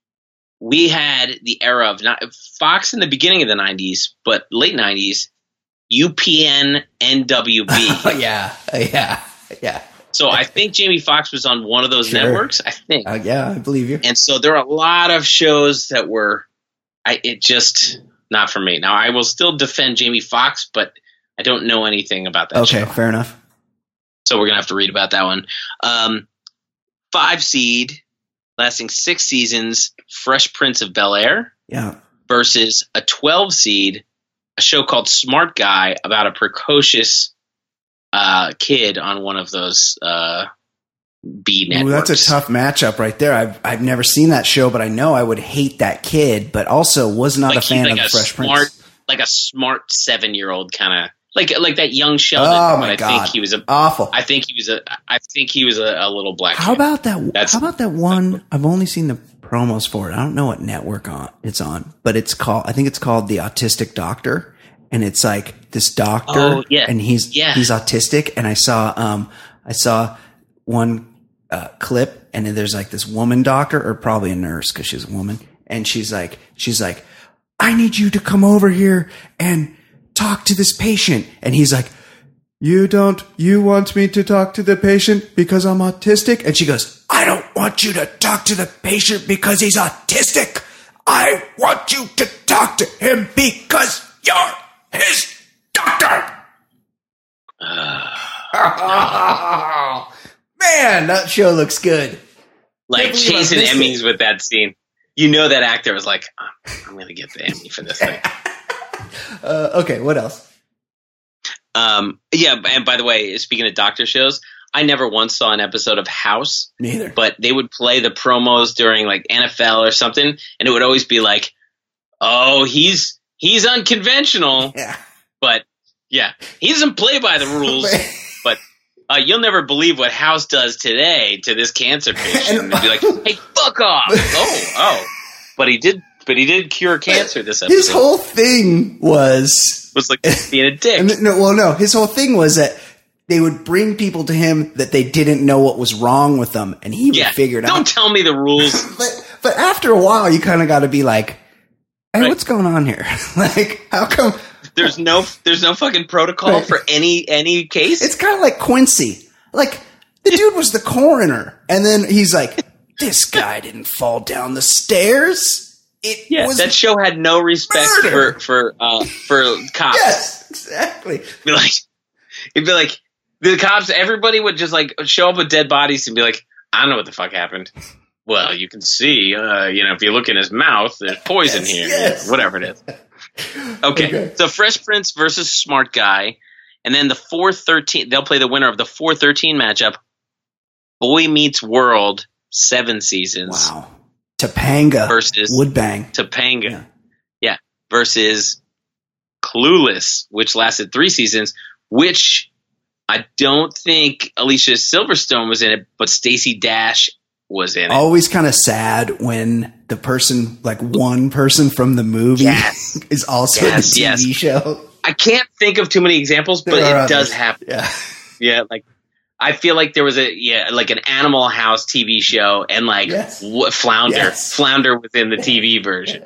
we had the era of not Fox in the beginning of the nineties, but late nineties, U P N N W B. Oh, yeah. Yeah. Yeah. So I think Jamie Foxx was on one of those Sure. networks. I think. Uh, yeah, I believe you. And so there are a lot of shows that were, I it just not for me. Now I will still defend Jamie Foxx, but I don't know anything about that Okay, show. fair enough. So we're gonna have to read about that one. Um, five seed, lasting six seasons, Fresh Prince of Bel-Air Yeah. versus a twelve seed, a show called Smart Guy about a precocious uh, kid on one of those uh, B Ooh, networks. that's a tough matchup right there. I've I've never seen that show, but I know I would hate that kid, but also was not like a fan he's of like the a Fresh smart, Prince. like a smart seven year old kind of like like that young Sheldon. Oh but my I god. think he was a. Awful. I think he was a. I think he was a, a little black. How kid. about that? That's- how about that one? I've only seen the promos for it. I don't know what network on it's on, but it's called. I think it's called The Autistic Doctor, and it's like this doctor, Oh, yeah. and he's Yeah. he's autistic. And I saw um I saw one uh, clip, and then there's like this woman doctor, or probably a nurse because she's a woman, and she's like she's like, I need you to come over here and talk to this patient, and he's like, you don't, you want me to talk to the patient because I'm autistic? And she goes, I don't want you to talk to the patient because he's autistic. I want you to talk to him because you're his doctor. Oh, man, that show looks good. Like Can't believe I chasing missed Emmys it. with that scene? You know that actor was like, oh, I'm going to get the Emmy for this thing. Uh, okay, what else? Um, yeah, and by the way, speaking of doctor shows, I never once saw an episode of House. Neither. But they would play the promos during like N F L or something, and it would always be like, "Oh, he's he's unconventional." Yeah. But yeah, he doesn't play by the rules. But uh, you'll never believe what House does today to this cancer patient. And they'd be like, "Hey, fuck off!" oh, oh. But he did. But he did cure cancer this episode. His whole thing was was like being a dick. And, no, well, no, his whole thing was that they would bring people to him that they didn't know what was wrong with them, and he yeah, would figure it don't out. Don't tell me the rules. but but after a while, you kind of got to be like, "Hey, right. what's going on here? Like, how come?" There's no there's no fucking protocol right. for any any case. It's kind of like Quincy. Like the dude was the coroner, and then he's like, "This guy didn't fall down the stairs." It yeah, was that show had no respect murder. for for uh, for cops. Yes, exactly. It'd be like, it'd be like the cops. Everybody would just like show up with dead bodies and be like, "I don't know what the fuck happened." Well, you can see, uh, you know, if you look in his mouth, there's poison yes, here. Yes. Yeah, whatever it is. Okay. okay, so Fresh Prince versus Smart Guy, and then the four thirteen. They'll play the winner of the four thirteen matchup. Boy Meets World, seven seasons. Wow. Topanga versus Woodbang. Topanga, yeah. yeah, versus Clueless, which lasted three seasons. Which I don't think Alicia Silverstone was in it, but Stacey Dash was in it. Always kind of sad when the person, like one person from the movie, yes. is also yes, in the yes. T V show. I can't think of too many examples, but there it others. does happen. Yeah, yeah, like. I feel like there was a yeah like an Animal House T V show and like yes. w- Flounder yes. Flounder within the T V version.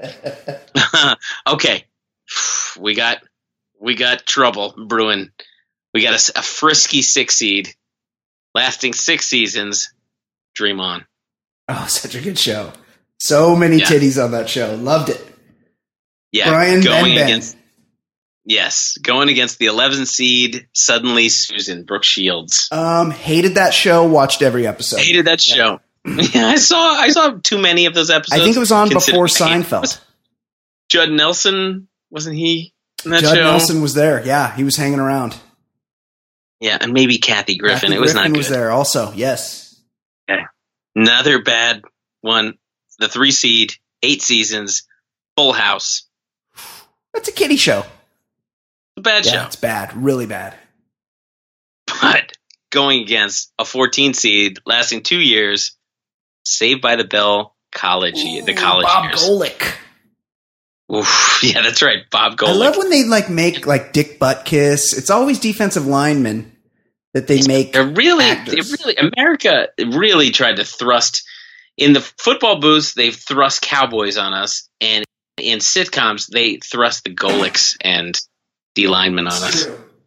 Okay, we got we got trouble brewing. We got a, a frisky six seed, lasting six seasons. Dream On. Oh, such a good show. So many yeah. titties on that show. Loved it. Yeah, Brian going Ben against. Ben. Yes, going against the eleven seed, Suddenly Susan, Brooke Shields. Um, hated that show. Watched every episode. Hated that show. Yeah, yeah I saw. I saw too many of those episodes. I think it was on before Seinfeld. Judd Nelson, wasn't he in that Judd show? Nelson was there. Yeah, he was hanging around. Yeah, and maybe Kathy Griffin. Kathy it was Griffin not good. Was there also? Yes. Okay. Another bad one. The three seed, eight seasons, Full House. That's a kiddie show. A bad yeah, show. It's bad, really bad. But going against a fourteen seed, lasting two years, Saved by the Bell college, Ooh, the college Bob years. Golick. Oof, yeah, that's right, Bob Golick. I love when they like make like Dick Butkus. It's always defensive linemen that they make. They're really, actors. they really, America really tried to thrust in the football booths. They've thrust cowboys on us, and in sitcoms, they thrust the Golicks and D linemen on us.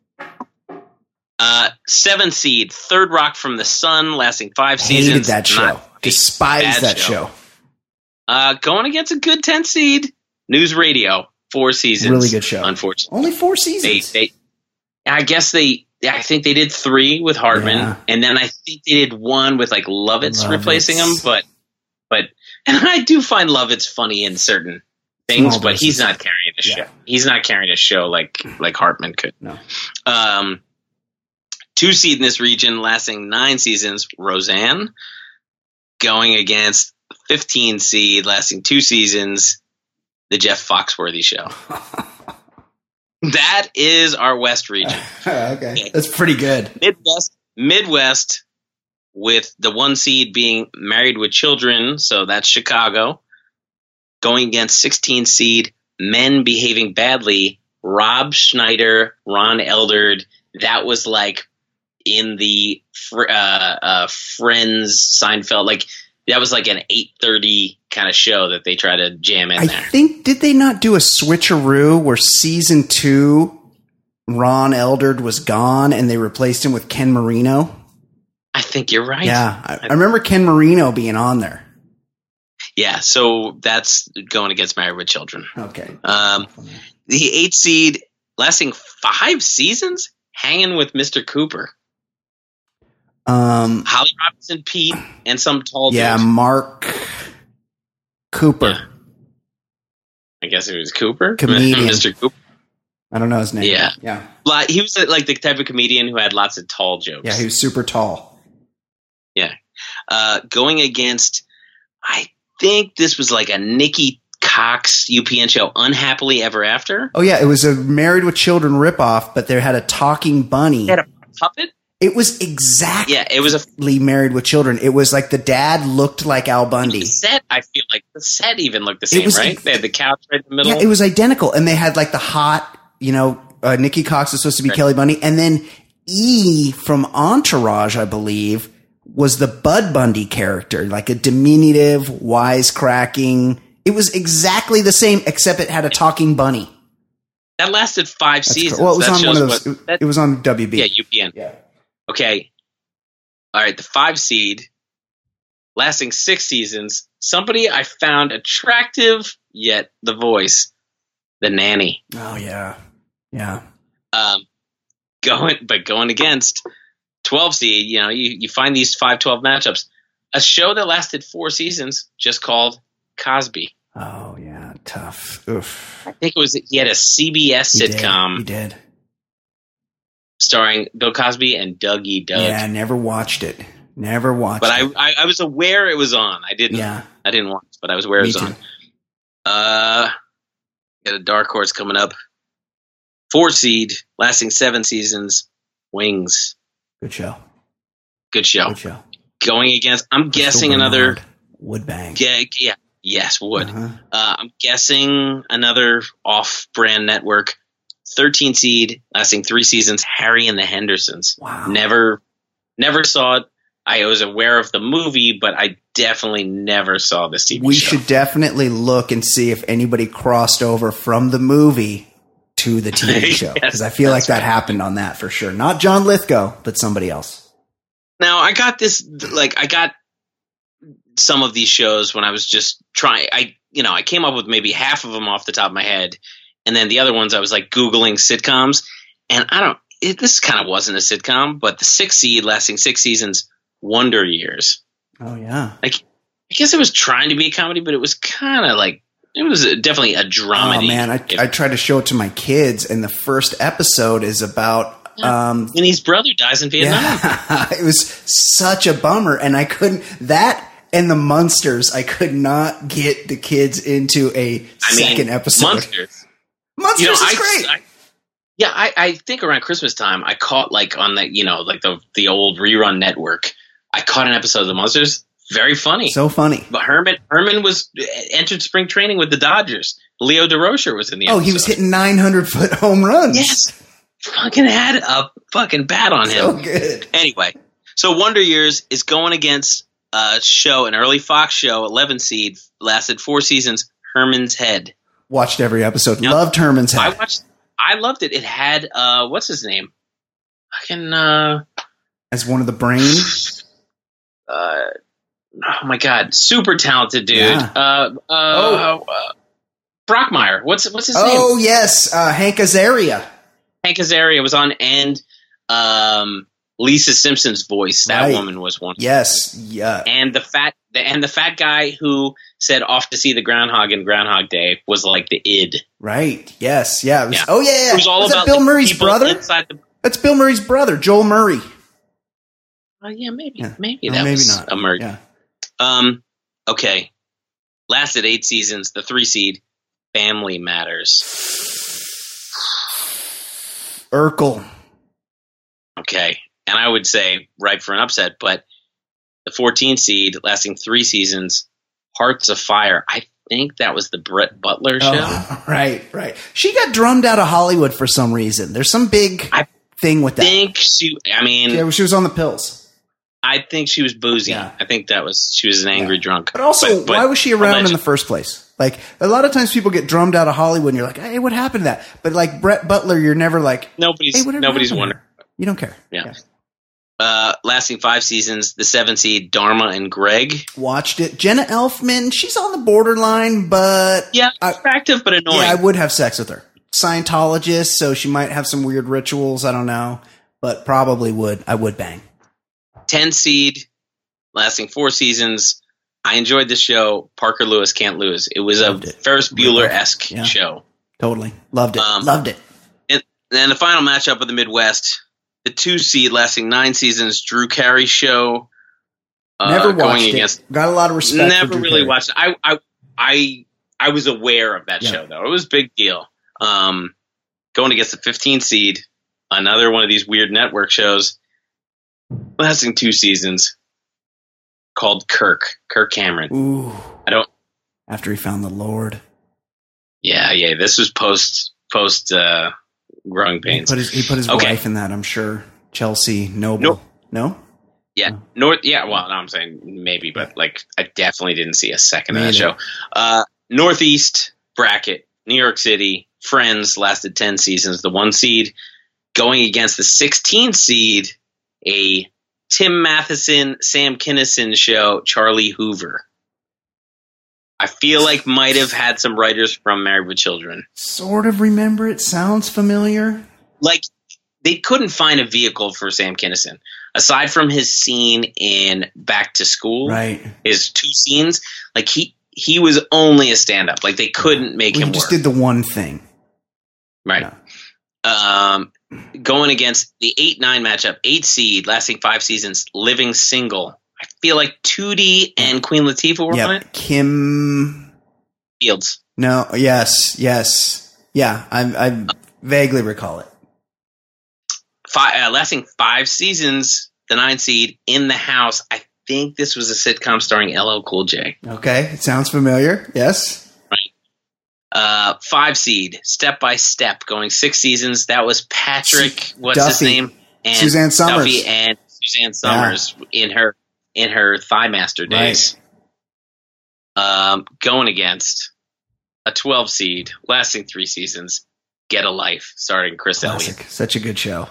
Uh, seven seed, Third Rock from the Sun, lasting five Hated seasons. that show. Despised that show. show. Uh, going against a good ten seed, News Radio, four seasons. Really good show. Unfortunately, only four seasons. They, they, I guess they. I think they did three with Hartman, yeah. and then I think they did one with like Lovitz, Lovitz. replacing him. But, but, and I do find Lovitz funny in certain things, Small but he's not carrying a show. Yeah. He's not carrying a show like like Hartman could. No. Um, two seed in this region, lasting nine seasons. Roseanne, going against fifteen seed, lasting two seasons. The Jeff Foxworthy Show. That is our West region. okay. okay, that's pretty good. Midwest, Midwest, with the one seed being Married with Children, so that's Chicago. Going against sixteen seed Men Behaving Badly, Rob Schneider, Ron Eldard. That was like in the uh, uh, Friends, Seinfeld, like that was like an eight thirty kind of show that they try to jam in I there. I think, did they not do a switcheroo where season two, Ron Eldard was gone and they replaced him with Ken Marino? I think you're right. Yeah, I, I remember Ken Marino being on there. Yeah, so that's going against Married with Children. Okay. Um, the eight seed, lasting five seasons, Hanging with Mister Cooper. Um, Holly Robinson Pete and some tall yeah, dude. Mark Cooper. Yeah. I guess it was Cooper? Comedian. Mister Cooper. I don't know his name. Yeah. Yeah. He was like the type of comedian who had lots of tall jokes. Yeah, he was super tall. uh, going against, I think this was like a Nikki Cox U P N show, Unhappily Ever After. Oh yeah, it was a Married with Children ripoff, but they had a talking bunny. They had a puppet? It was exactly yeah, it was a Married with Children. It was like the dad looked like Al Bundy. The set, I feel like the set even looked the same, was, right? They had the couch right in the middle. Yeah, it was identical, and they had like the hot, you know, uh, Nikki Cox is supposed to be right. Kelly Bundy, and then E from Entourage, I believe, was the Bud Bundy character, like a diminutive, wisecracking. It was exactly the same, except it had a talking bunny. That lasted five That's seasons. Cool. Well, it was that on one of those. What, that, it was on W B. Yeah, U P N. Yeah. Okay. All right, the five seed, lasting six seasons. Somebody I found attractive, yet the voice, the nanny. Oh yeah, yeah. Um, going, but going against twelve seed. You know, you you find these five twelve matchups. A show that lasted four seasons, just called Cosby. Oh yeah, tough. Oof. I think it was he had a C B S he sitcom. Did. He did. Starring Bill Cosby and Dougie Doug. Yeah, never watched it. Never watched but it. But I, I I was aware it was on. I didn't. Yeah. I didn't watch, but I was aware Me it was too. on. Uh, got a dark horse coming up. Four seed, lasting seven seasons. Wings. Good show. Good show. Good show. Going against, I'm Crystal guessing Bernard. another. Would bang. Yeah, yeah. Yes, would. Uh-huh. Uh, I'm guessing another off-brand network. thirteen seed, lasting three seasons. Harry and the Hendersons. Wow. Never, never saw it. I was aware of the movie, but I definitely never saw this T V we show. should definitely look and see if anybody crossed over from the movie to the T V show, because Yes, I feel like that right. happened on that for sure. Not John Lithgow, but somebody else. Now, I got this, like, I got some of these shows when I was just trying. I, you know, I came up with maybe half of them off the top of my head. And then the other ones, I was like Googling sitcoms. And I don't, it, this kind of wasn't a sitcom, but the six seed lasting six seasons, Wonder Years. Oh yeah. Like, I guess it was trying to be a comedy, but it was kind of like, it was definitely a dramedy. Oh man, I, if, I tried to show it to my kids, and the first episode is about. Um, Vinny's brother dies in Vietnam. yeah, it was such a bummer, and I couldn't that and the Munsters. I could not get the kids into a I mean, second episode. Munsters. Munsters You know, is I, great. I, yeah, I, I think around Christmas time, I caught like on the you know like the the old rerun network. I caught an episode of the Munsters. Very funny. So funny. But Herman Herman was entered spring training with the Dodgers. Leo DeRocher was in the Oh, episode. he was hitting nine hundred foot home runs. Yes. Fucking had a fucking bat on him. So good. Anyway, so Wonder Years is going against a show, an early Fox show, eleven seed, lasted four seasons, Herman's Head. Watched every episode. Now, Loved Herman's Head. I watched. I loved it. It had uh, what's his name? Fucking uh, As one of the brains. uh, oh my god, super talented dude. Yeah. Uh, uh, Oh. uh, Brockmeyer. What's what's his Oh name? yes, uh, Hank Azaria. Hank Azaria was on, and um, Lisa Simpson's voice. That Right. woman was one. Yes, yeah. And the fat, the, and the fat guy who said "off to see the groundhog" in Groundhog Day was like the id. Right. Yes. Yeah. It was, Yeah. Oh yeah. yeah. It was all Was about that Bill like, Murray's people brother? inside the. That's Bill Murray's brother, Joel Murray. Oh yeah, maybe, Yeah. maybe Oh, that maybe was not. a Murray. Yeah. Um. Okay. Lasted eight seasons. The three seed, Family Matters. Urkel. Okay, and I would say ripe for an upset, but the fourteen seed, lasting three seasons, Hearts of Fire. I think that was the Brett Butler show. Oh, right. Right. She got drummed out of Hollywood for some reason. There's some big I thing with I that. think she. I mean, Yeah, she was on the pills. I think she was boozy. Yeah. I think that was she was an angry Yeah. drunk. But also, But- but why was she around in alleged- the first place? Like, a lot of times people get drummed out of Hollywood and you're like, hey, what happened to that? But like Brett Butler, you're never like, Nobody's hey, whatever nobody's happened wondering. there? You don't care. Yeah. Uh, lasting five seasons, the seven seed, Dharma and Greg. Watched it. Jenna Elfman, she's on the borderline, but Yeah, I- attractive but annoying. yeah, I would have sex with her. Scientologist, so she might have some weird rituals. I don't know, but probably would. I would bang. ten seed, lasting four seasons. I enjoyed the show. Parker Lewis Can't Lose. It was Loved a it. Ferris Bueller esque Yeah. show. Totally loved it. Um, Loved it. And then the final matchup of the Midwest, the two seed, lasting nine seasons, Drew Carey show. Uh, Never going watched against, it. Got a lot of respect. Never for Drew really Carey. watched it. I, I, I, I was aware of that Yeah. show, though. It was a big deal. Um, going against the fifteen seed, another one of these weird network shows, lasting two seasons, called Kirk. Kirk Cameron. Ooh. I don't. After he found the Lord. Yeah, yeah. This was post post uh, growing He pains. put his, he put his Okay. wife in that, I'm sure. Chelsea Noble. Nope. No? Yeah, North. Yeah, well, no, I'm saying maybe, but like I definitely didn't see a second of Me that show. either. Uh, Northeast bracket, New York City, Friends lasted ten seasons. The one seed going against the sixteen seed, a Tim Matheson, Sam Kinison show, Charlie Hoover. I feel like might have had some writers from Married with Children. Sort of remember it. Sounds familiar. Like they couldn't find a vehicle for Sam Kinison aside from his scene in Back to School. Right. His two scenes, like he he was only a stand-up. Like they couldn't make Well, him he just work. did the one thing. Right. Um, going against the eight nine matchup, eight seed, lasting five seasons, Living Single. I feel like Tootie and Queen Latifah were on Yeah. it. Kim. Fields. No. Yes. Yes. Yeah. I, I vaguely recall it. Five, uh, lasting five seasons, the nine seed, In the House. I think this was a sitcom starring L L Cool J. Okay. It sounds familiar. Yes. Uh, five seed, Step by Step, going six seasons. That was Patrick. What's his Duffy. name? And Suzanne Summers. Duffy and Suzanne Summers in her in her Thigh Master days. Um, going against a twelve seed, lasting three seasons. Get a Life, starring Chris Elliott. Classic. Such a good show.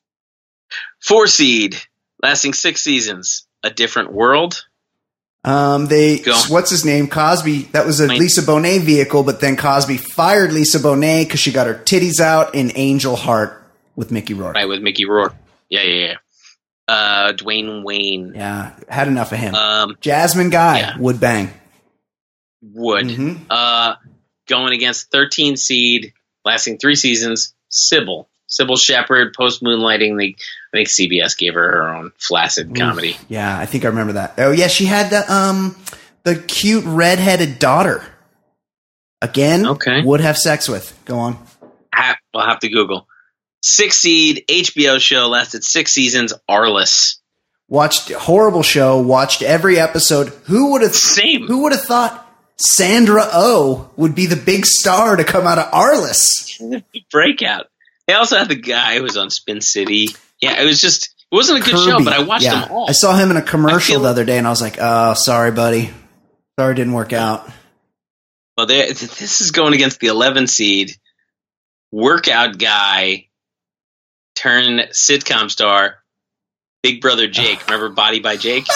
Four seed, lasting six seasons. A Different World. Um, they Go. what's his name? Cosby. That was a Wait. Lisa Bonet vehicle, but then Cosby fired Lisa Bonet because she got her titties out in Angel Heart with Mickey Rourke. Right, with Mickey Rourke. Yeah, yeah, yeah. Uh, Dwayne Wayne. Yeah, had enough of him. Um, Jasmine Guy yeah. would bang. Wood. Mhm. Uh, going against thirteen seed, lasting three seasons, Sybil. Sybil Shepherd, post Moonlighting. They, I think C B S gave her her own flaccid comedy. Yeah, I think I remember that. Oh yeah, she had the um the cute redheaded daughter. Again, Okay. would have sex with. Go on. Ha- we'll have to Google. Six seed, H B O show, lasted six seasons, Arliss. Watched horrible show. Watched every episode. Who would have Same. Who would have thought Sandra Oh would be the big star to come out of Arliss? Breakout. They also had the guy who was on Spin City. Yeah, it was just, it wasn't a good Kirby. show, but I watched Yeah. them all. I saw him in a commercial feel- the other day, and I was like, "Oh, sorry, buddy. Sorry, it didn't work out." Well, they- this is going against the eleven seed, workout guy, turn sitcom star, Big Brother Jake. Remember Body by Jake?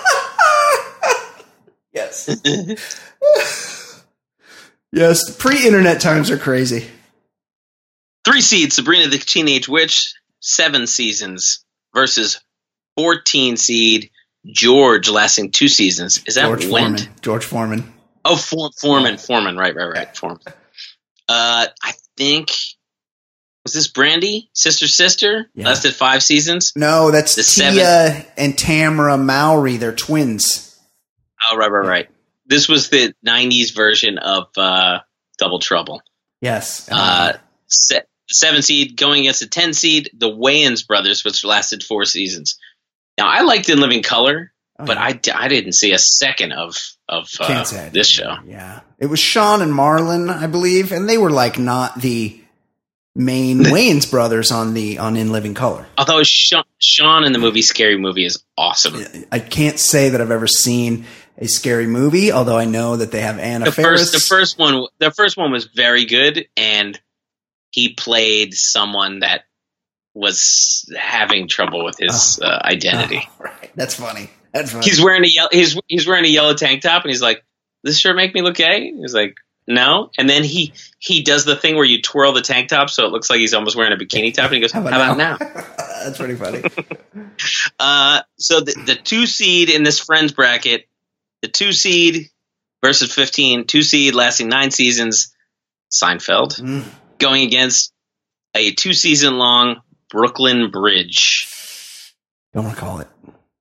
Yes. Yes. Pre-internet times are crazy. Three seed, Sabrina the Teenage Witch, seven seasons versus fourteen seed, George, lasting two seasons. Is that George Wendt? Foreman. George Foreman. Oh, For- Foreman, Foreman, right, right, right, Foreman. Uh, I think, was this Brandy, Sister Sister? Yeah. Lasted five seasons. No, that's The Tia and Tamara Mowry. They're twins. Oh, right, right, right. This was the nineties version of uh, Double Trouble. Yes. Uh, se- seven seed going against the ten seed, the Wayans brothers, which lasted four seasons. Now, I liked In Living Color, Oh, but yeah. I, d- I didn't see a second of of uh, Can't say I this did. show. Yeah. It was Sean and Marlon, I believe, and they were like not the main Wayans brothers on the on In Living Color. Although Sean, Sean in the movie Scary Movie is awesome. I can't say that I've ever seen a scary movie, although I know that they have Anna The Faris. first, the first one, the first one was very good, and he played someone that was having trouble with his uh, identity. Oh, right. That's funny. That's funny. He's wearing a yellow, he's he's wearing a yellow tank top, and he's like, "This shirt make me look gay?" He's like, "No." And then he he does the thing where you twirl the tank top so it looks like he's almost wearing a bikini top, and he goes, "How about, now?" That's pretty funny. Uh, so the, the two seed in this friends bracket, the two seed versus fifteen, two seed lasting nine seasons, Seinfeld, Mm. going against a two season long Brooklyn Bridge. Don't recall it.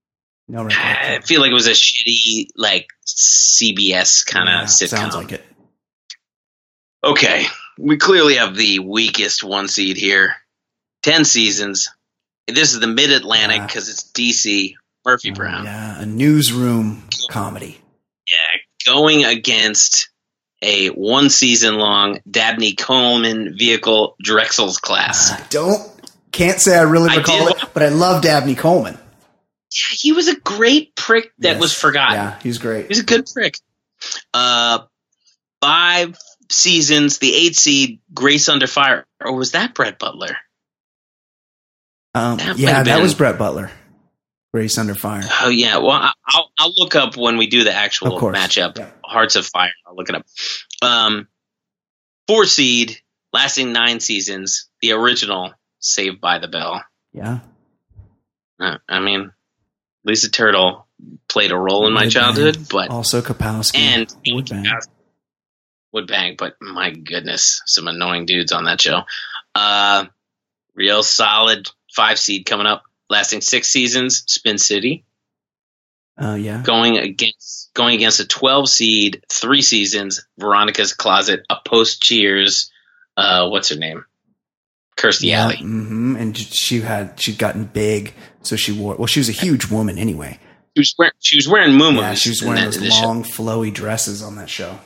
No I recollection. feel like it was a shitty, like, C B S kind of Yeah, sitcom. sounds like it. Okay, we clearly have the weakest one seed here. Ten seasons. This is the Mid-Atlantic Yeah. because it's D C. Murphy Oh, Brown. yeah, a newsroom comedy. Yeah, going against a one season long Dabney Coleman vehicle Drexel's Class. I don't can't say I really I recall did- it, but I love Dabney Coleman. Yeah, he was a great prick that Yes. was forgotten. Yeah, he's great. He was a good prick. Uh, five seasons, the eight seed, Grace Under Fire. Or was that Brett Butler? Um, That might yeah, have that been- was Brett Butler. Grace Under Fire. Oh, yeah. Well, I- I'll, I'll look up when we do the actual Of course. matchup. Yeah. Hearts of Fire. I'll look it up. Um, four seed, lasting nine seasons, the original Saved by the Bell. Yeah. Uh, I mean, Lisa Turtle played a role in my Would childhood, bang. but Also Kapowski. and Would bang. would bang, but my goodness, some annoying dudes on that show. Uh, real solid five seed coming up, lasting six seasons. Spin City Uh, yeah. going against going against a twelve seed, three seasons. Veronica's Closet, a post Cheers. Uh, what's her name? Kirstie Yeah. Alley. hmm And she had she'd gotten big, so she wore. Well, she was a huge woman anyway. She was wearing she was wearing muumuus. Yeah, she was in wearing that- those in this show. long, flowy dresses on that show.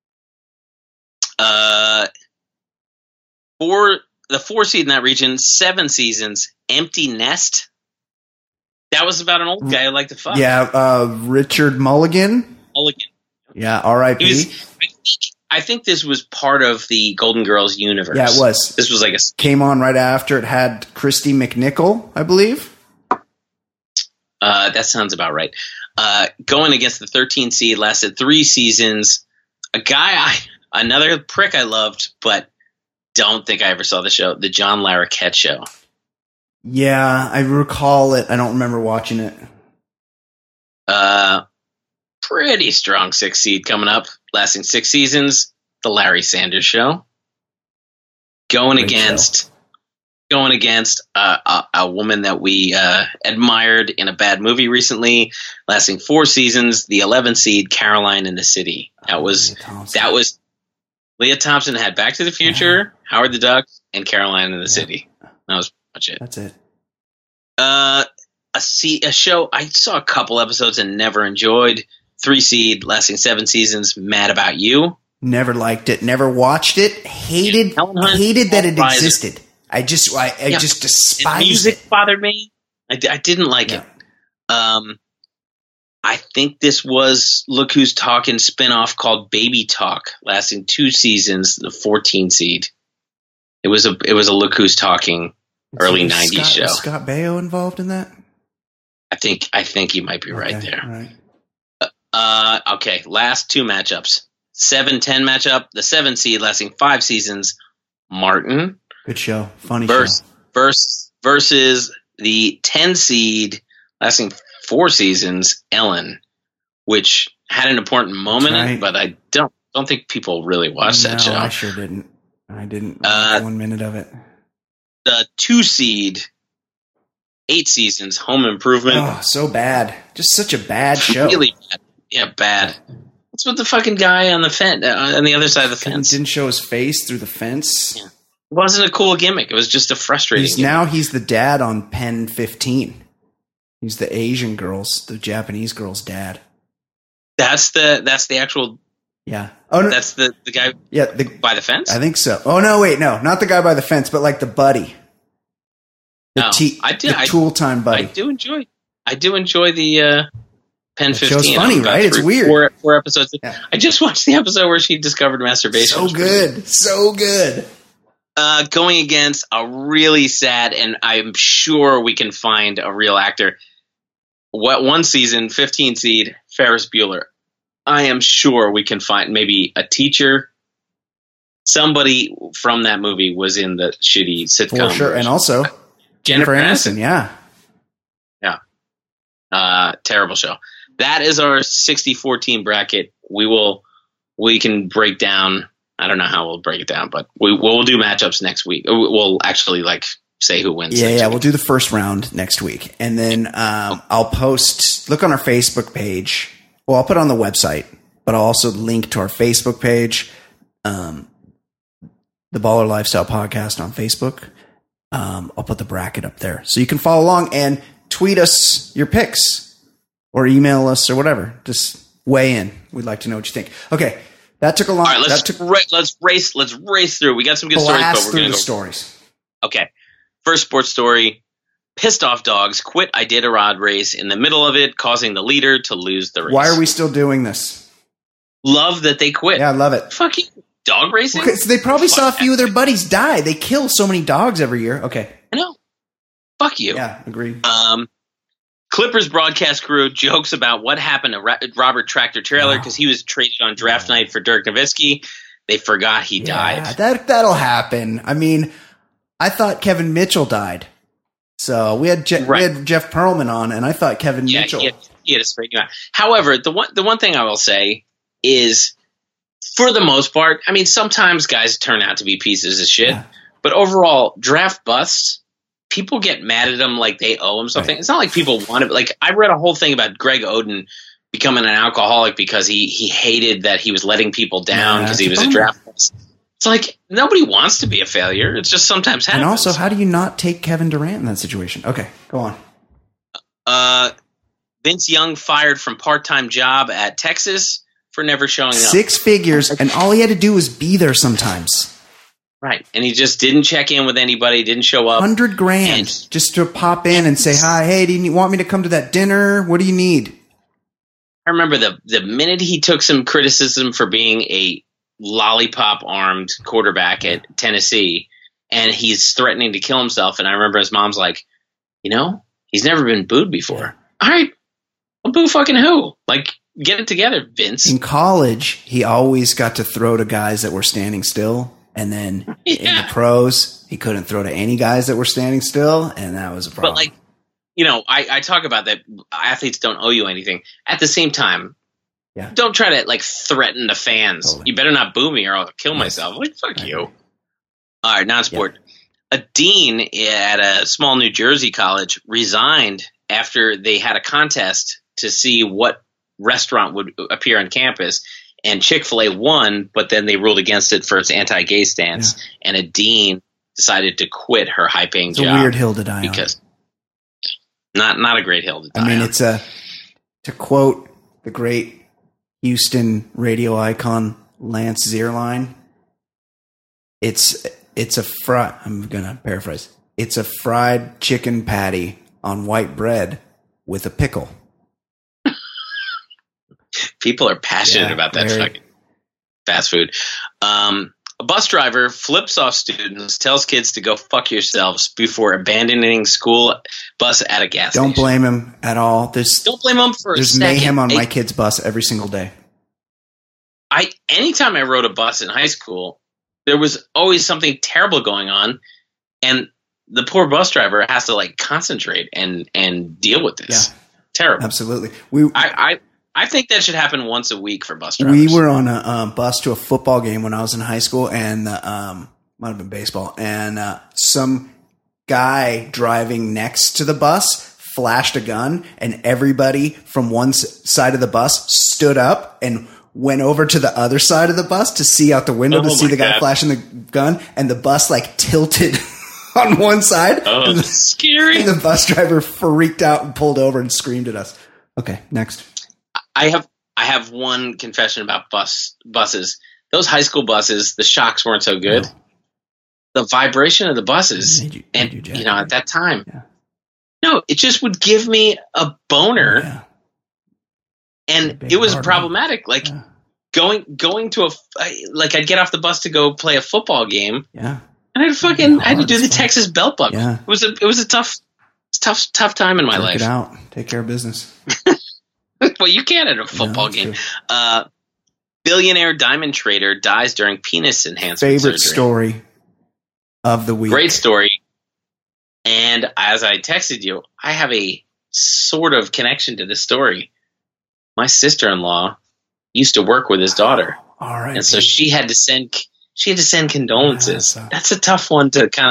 Uh, four the four seed in that region, seven seasons. Empty Nest. That was about an old guy who liked to fuck. Yeah, uh, Richard Mulligan. Mulligan. Yeah, R I He was, P. I think- I think this was part of the Golden Girls universe. Yeah, it was. This was like a Came on right after. It had Christy McNichol, I believe. uh, that sounds about right. Uh, going against the thirteen seed, lasted three seasons. A guy, I another prick I loved, but don't think I ever saw the show. The John Larroquette Show. Yeah, I recall it. I don't remember watching it. Uh, pretty strong six seed coming up, lasting six seasons. The Larry Sanders Show. Going Great against, going against uh, a, a woman that we uh, admired in a bad movie recently, lasting four seasons. The eleven seed, Caroline in the City. That was Leah Thompson. that was Leah Thompson had Back to the Future, Howard the Duck, and Caroline in the City. That was much it. That's it. Uh, a see a show I saw a couple episodes and never enjoyed. Three seed, lasting seven seasons. Mad About You. Never liked it. Never watched it. Hated. Helen Hunt, hated that it Paul Reiser. existed. I just. I, I Yeah. just The despised music it. bothered me. I, d- I didn't like Yeah. it. Um, I think this was Look Who's Talking spinoff called Baby Talk, lasting two seasons. The fourteen seed. It was a it was a Look Who's Talking early Was nineties Scott, show. Was Scott Baio involved in that? I think I think you might be right Okay, there. all right. Uh, okay, last two matchups. seven ten matchup. The seven seed lasting five seasons. Martin Good show. Funny versus show. versus versus the ten seed lasting four seasons. Ellen, which had an important moment, That's right. but I don't don't think people really watched that No, show. I sure didn't. I didn't. Uh, one minute of it. The two seed, eight seasons. Home Improvement. Oh, so bad. Just such a bad show. Really bad. Yeah, bad. What's with the fucking guy on the fence uh, on the other side of the Didn't, fence? didn't show his face through the fence. Yeah. It wasn't a cool gimmick. It was just a frustrating. He's gimmick. now he's the dad on Pen fifteen. He's the Asian girls, the Japanese girls' dad. That's the that's the actual Yeah. Oh no. that's the the guy yeah. The, by the fence. I think so. Oh no, wait, no, not the guy by the fence, but like the buddy. The, No, t- I did- the I- tool time buddy. I do enjoy. I do enjoy the uh, Pen That fifteen. show's funny, I'm about right? It's three- weird. Four, four episodes. Yeah. I just watched the episode where she discovered masturbation. So It was pretty good, so good. Uh, going against a really sad, and I'm sure we can find a real actor. What one season, fifteen seed, Ferris Bueller. I am sure we can find maybe a teacher. Somebody from that movie was in the shitty sitcom. For sure. And also Jennifer Aniston, yeah. Uh, terrible show. That is our sixty fourteen bracket. We will, we can break down. I don't know how we'll break it down, but we we'll do matchups next week. We'll actually like say who wins. Yeah, next yeah. week. We'll do the first round next week. And then um, I'll post, look on our Facebook page. Well, I'll put it on the website, but I'll also link to our Facebook page, um, the Baller Lifestyle Podcast on Facebook. Um, I'll put the bracket up there so you can follow along and tweet us your picks or email us or whatever. Just weigh in. We'd like to know what you think. Okay. That took a long All right, let's, that took ra- let's race. Let's race through. We got some good stories, but blast we're through going the to go. stories. Okay. First sports story. Pissed off dogs quit Iditarod race in the middle of it, causing the leader to lose the race. Why are we still doing this? Love that they quit. Yeah, I love it. Fucking dog racing? Okay, so they probably Fuck saw a that. few of their buddies die. They kill so many dogs every year. Okay. I know. Fuck you. Yeah, agreed. Um, Clippers broadcast crew jokes about what happened to Ra- Robert Tractor Trailer because he was traded on draft night for Dirk Nowitzki. They forgot he Yeah, died. that that'll happen. I mean, I thought Kevin Mitchell died. So we had Je- Right. we had Jeff Pearlman on, and I thought Kevin Yeah, Mitchell. he had, he had to straighten you out. However, the one the one thing I will say is, for the most part, I mean, sometimes guys turn out to be pieces of shit, Yeah. but overall, draft busts, people get mad at them like they owe them something. Right. It's not like people want to. Like, I read a whole thing about Greg Oden becoming an alcoholic because he he hated that he was letting people down Yeah, because he it's was a a bummer. draft bust. It's like nobody wants to be a failure. It's just sometimes happens. And also, how do you not take Kevin Durant in that situation? Okay, go on. uh, Vince Young fired from part-time job at Texas for never showing up. Six figures, and all he had to do was be there sometimes. Right. And he just didn't check in with anybody, didn't show up. Hundred grand And- just to pop in and say hi. Hey, do you want me to come to that dinner? What do you need? I remember the the minute he took some criticism for being a lollipop-armed quarterback at Tennessee, and he's threatening to kill himself, and I remember his mom's like, you know, he's never been booed before. All right. Well, boo fucking who? Like, get it together, Vince. In college, he always got to throw to guys that were standing still. And then in Yeah. the pros, he couldn't throw to any guys that were standing still. And that was a problem. But, like, you know, I, I talk about that athletes don't owe you anything. At the same time, Yeah. don't try to, like, threaten the fans. Totally. You better not boo me or I'll kill Yes. myself. Like, fuck I you. agree. All right, non-sport. A dean at a small New Jersey college resigned after they had a contest to see what restaurant would appear on campus. And Chick-fil-A won, but then they ruled against it for its anti-gay stance. And a dean decided to quit her high-paying It's a job. weird hill to die on. because not not a great hill to die I mean, on. it's a, to quote the great Houston radio icon Lance Zierlein, it's it's a fry. I'm gonna paraphrase. It's a fried chicken patty on white bread with a pickle. People are passionate Yeah, about that very. fucking fast food. Um, a bus driver flips off students, tells kids to go fuck yourselves before abandoning school bus at a gas Don't station. blame him at all. There's Don't blame them for a there's second. mayhem on I- my kid's bus every single day. I anytime I rode a bus in high school, there was always something terrible going on, and the poor bus driver has to like concentrate and and deal with this. Yeah. Terrible. Absolutely. We I, I I think that should happen once a week for bus drivers. we were on a um, bus to a football game when I was in high school, and uh, um, might have been baseball, and uh, some guy driving next to the bus flashed a gun, and everybody from one s- side of the bus stood up and went over to the other side of the bus to see out the window Oh to see my the guy God. flashing the gun, and the bus like tilted on one side. Oh, and, the, scary. and the bus driver freaked out and pulled over and screamed at us. Okay, next. I have I have one confession about bus buses. Those high school buses, the shocks weren't so good. No. The vibration of the buses, Made you- and made you jack you know, it. at that time, Yeah. no, it just would give me a boner, Yeah. and Big it was hard problematic. Like Yeah. going going to a f- I- like I'd get off the bus to go play a football game, Yeah. and I'd fucking I had to hard do the stuff. Texas belt buckle. Yeah. It was a it was a tough tough tough time in my Work life. it out. Take care of business. Well, you can at a football that's game. true. Uh, billionaire diamond trader dies during penis enhancement Favorite surgery. story of the week. Great story. And as I texted you, I have a sort of connection to this story. My sister-in-law used to work with his daughter, All right. and so she had to send she had to send condolences. Yeah, so- That's a tough one to kind of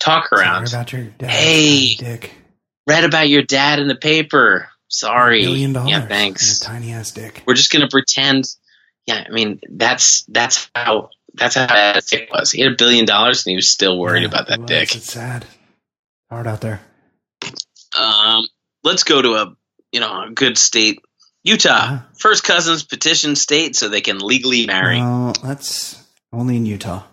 talk around. Sorry about your dad. Hey, dick. Read about your dad in the paper. Sorry. A billion dollars. Yeah, thanks. And a tiny ass dick. We're just gonna pretend. Yeah, I mean that's that's how that's how bad his dick was. He had a billion dollars and he was still worried Yeah, about that it was. dick. It's sad. Hard out there. Um, let's go to a you know a good state, Utah. Uh-huh. First cousins petition state so they can legally marry. Well, that's only in Utah.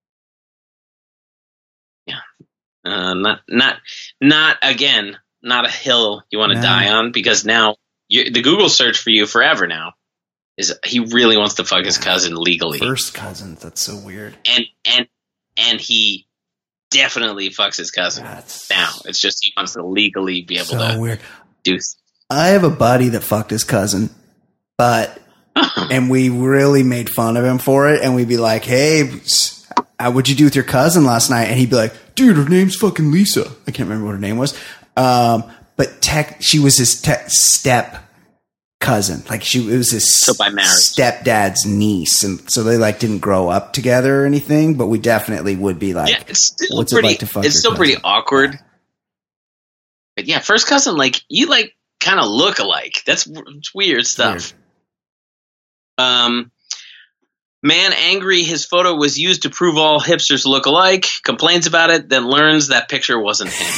Yeah, uh, not not not again. Not a hill you want to No. die on because now you, the Google search for you forever now is he really wants to fuck his cousin legally. First cousins. That's so weird. and and and he definitely fucks his cousin That's now. It's just he wants to legally be able so to weird. do. I have a buddy that fucked his cousin, but and we really made fun of him for it, and we'd be like, "Hey, uh, what'd you do with your cousin last night?" And he'd be like, "Dude, her name's fucking Lisa." I can't remember what her name was, um, but tech, she was his te- step cousin. Like she it was his So by marriage. stepdad's niece, and so they like didn't grow up together or anything. But we definitely would be like, Yeah, it's still "What's pretty. it like to fuck?" It's your still cousin? pretty awkward. But yeah, first cousin, like you like kind of look alike. That's it's weird stuff. Um, man angry his photo was used to prove all hipsters look alike. Complains about it, then learns that picture wasn't him.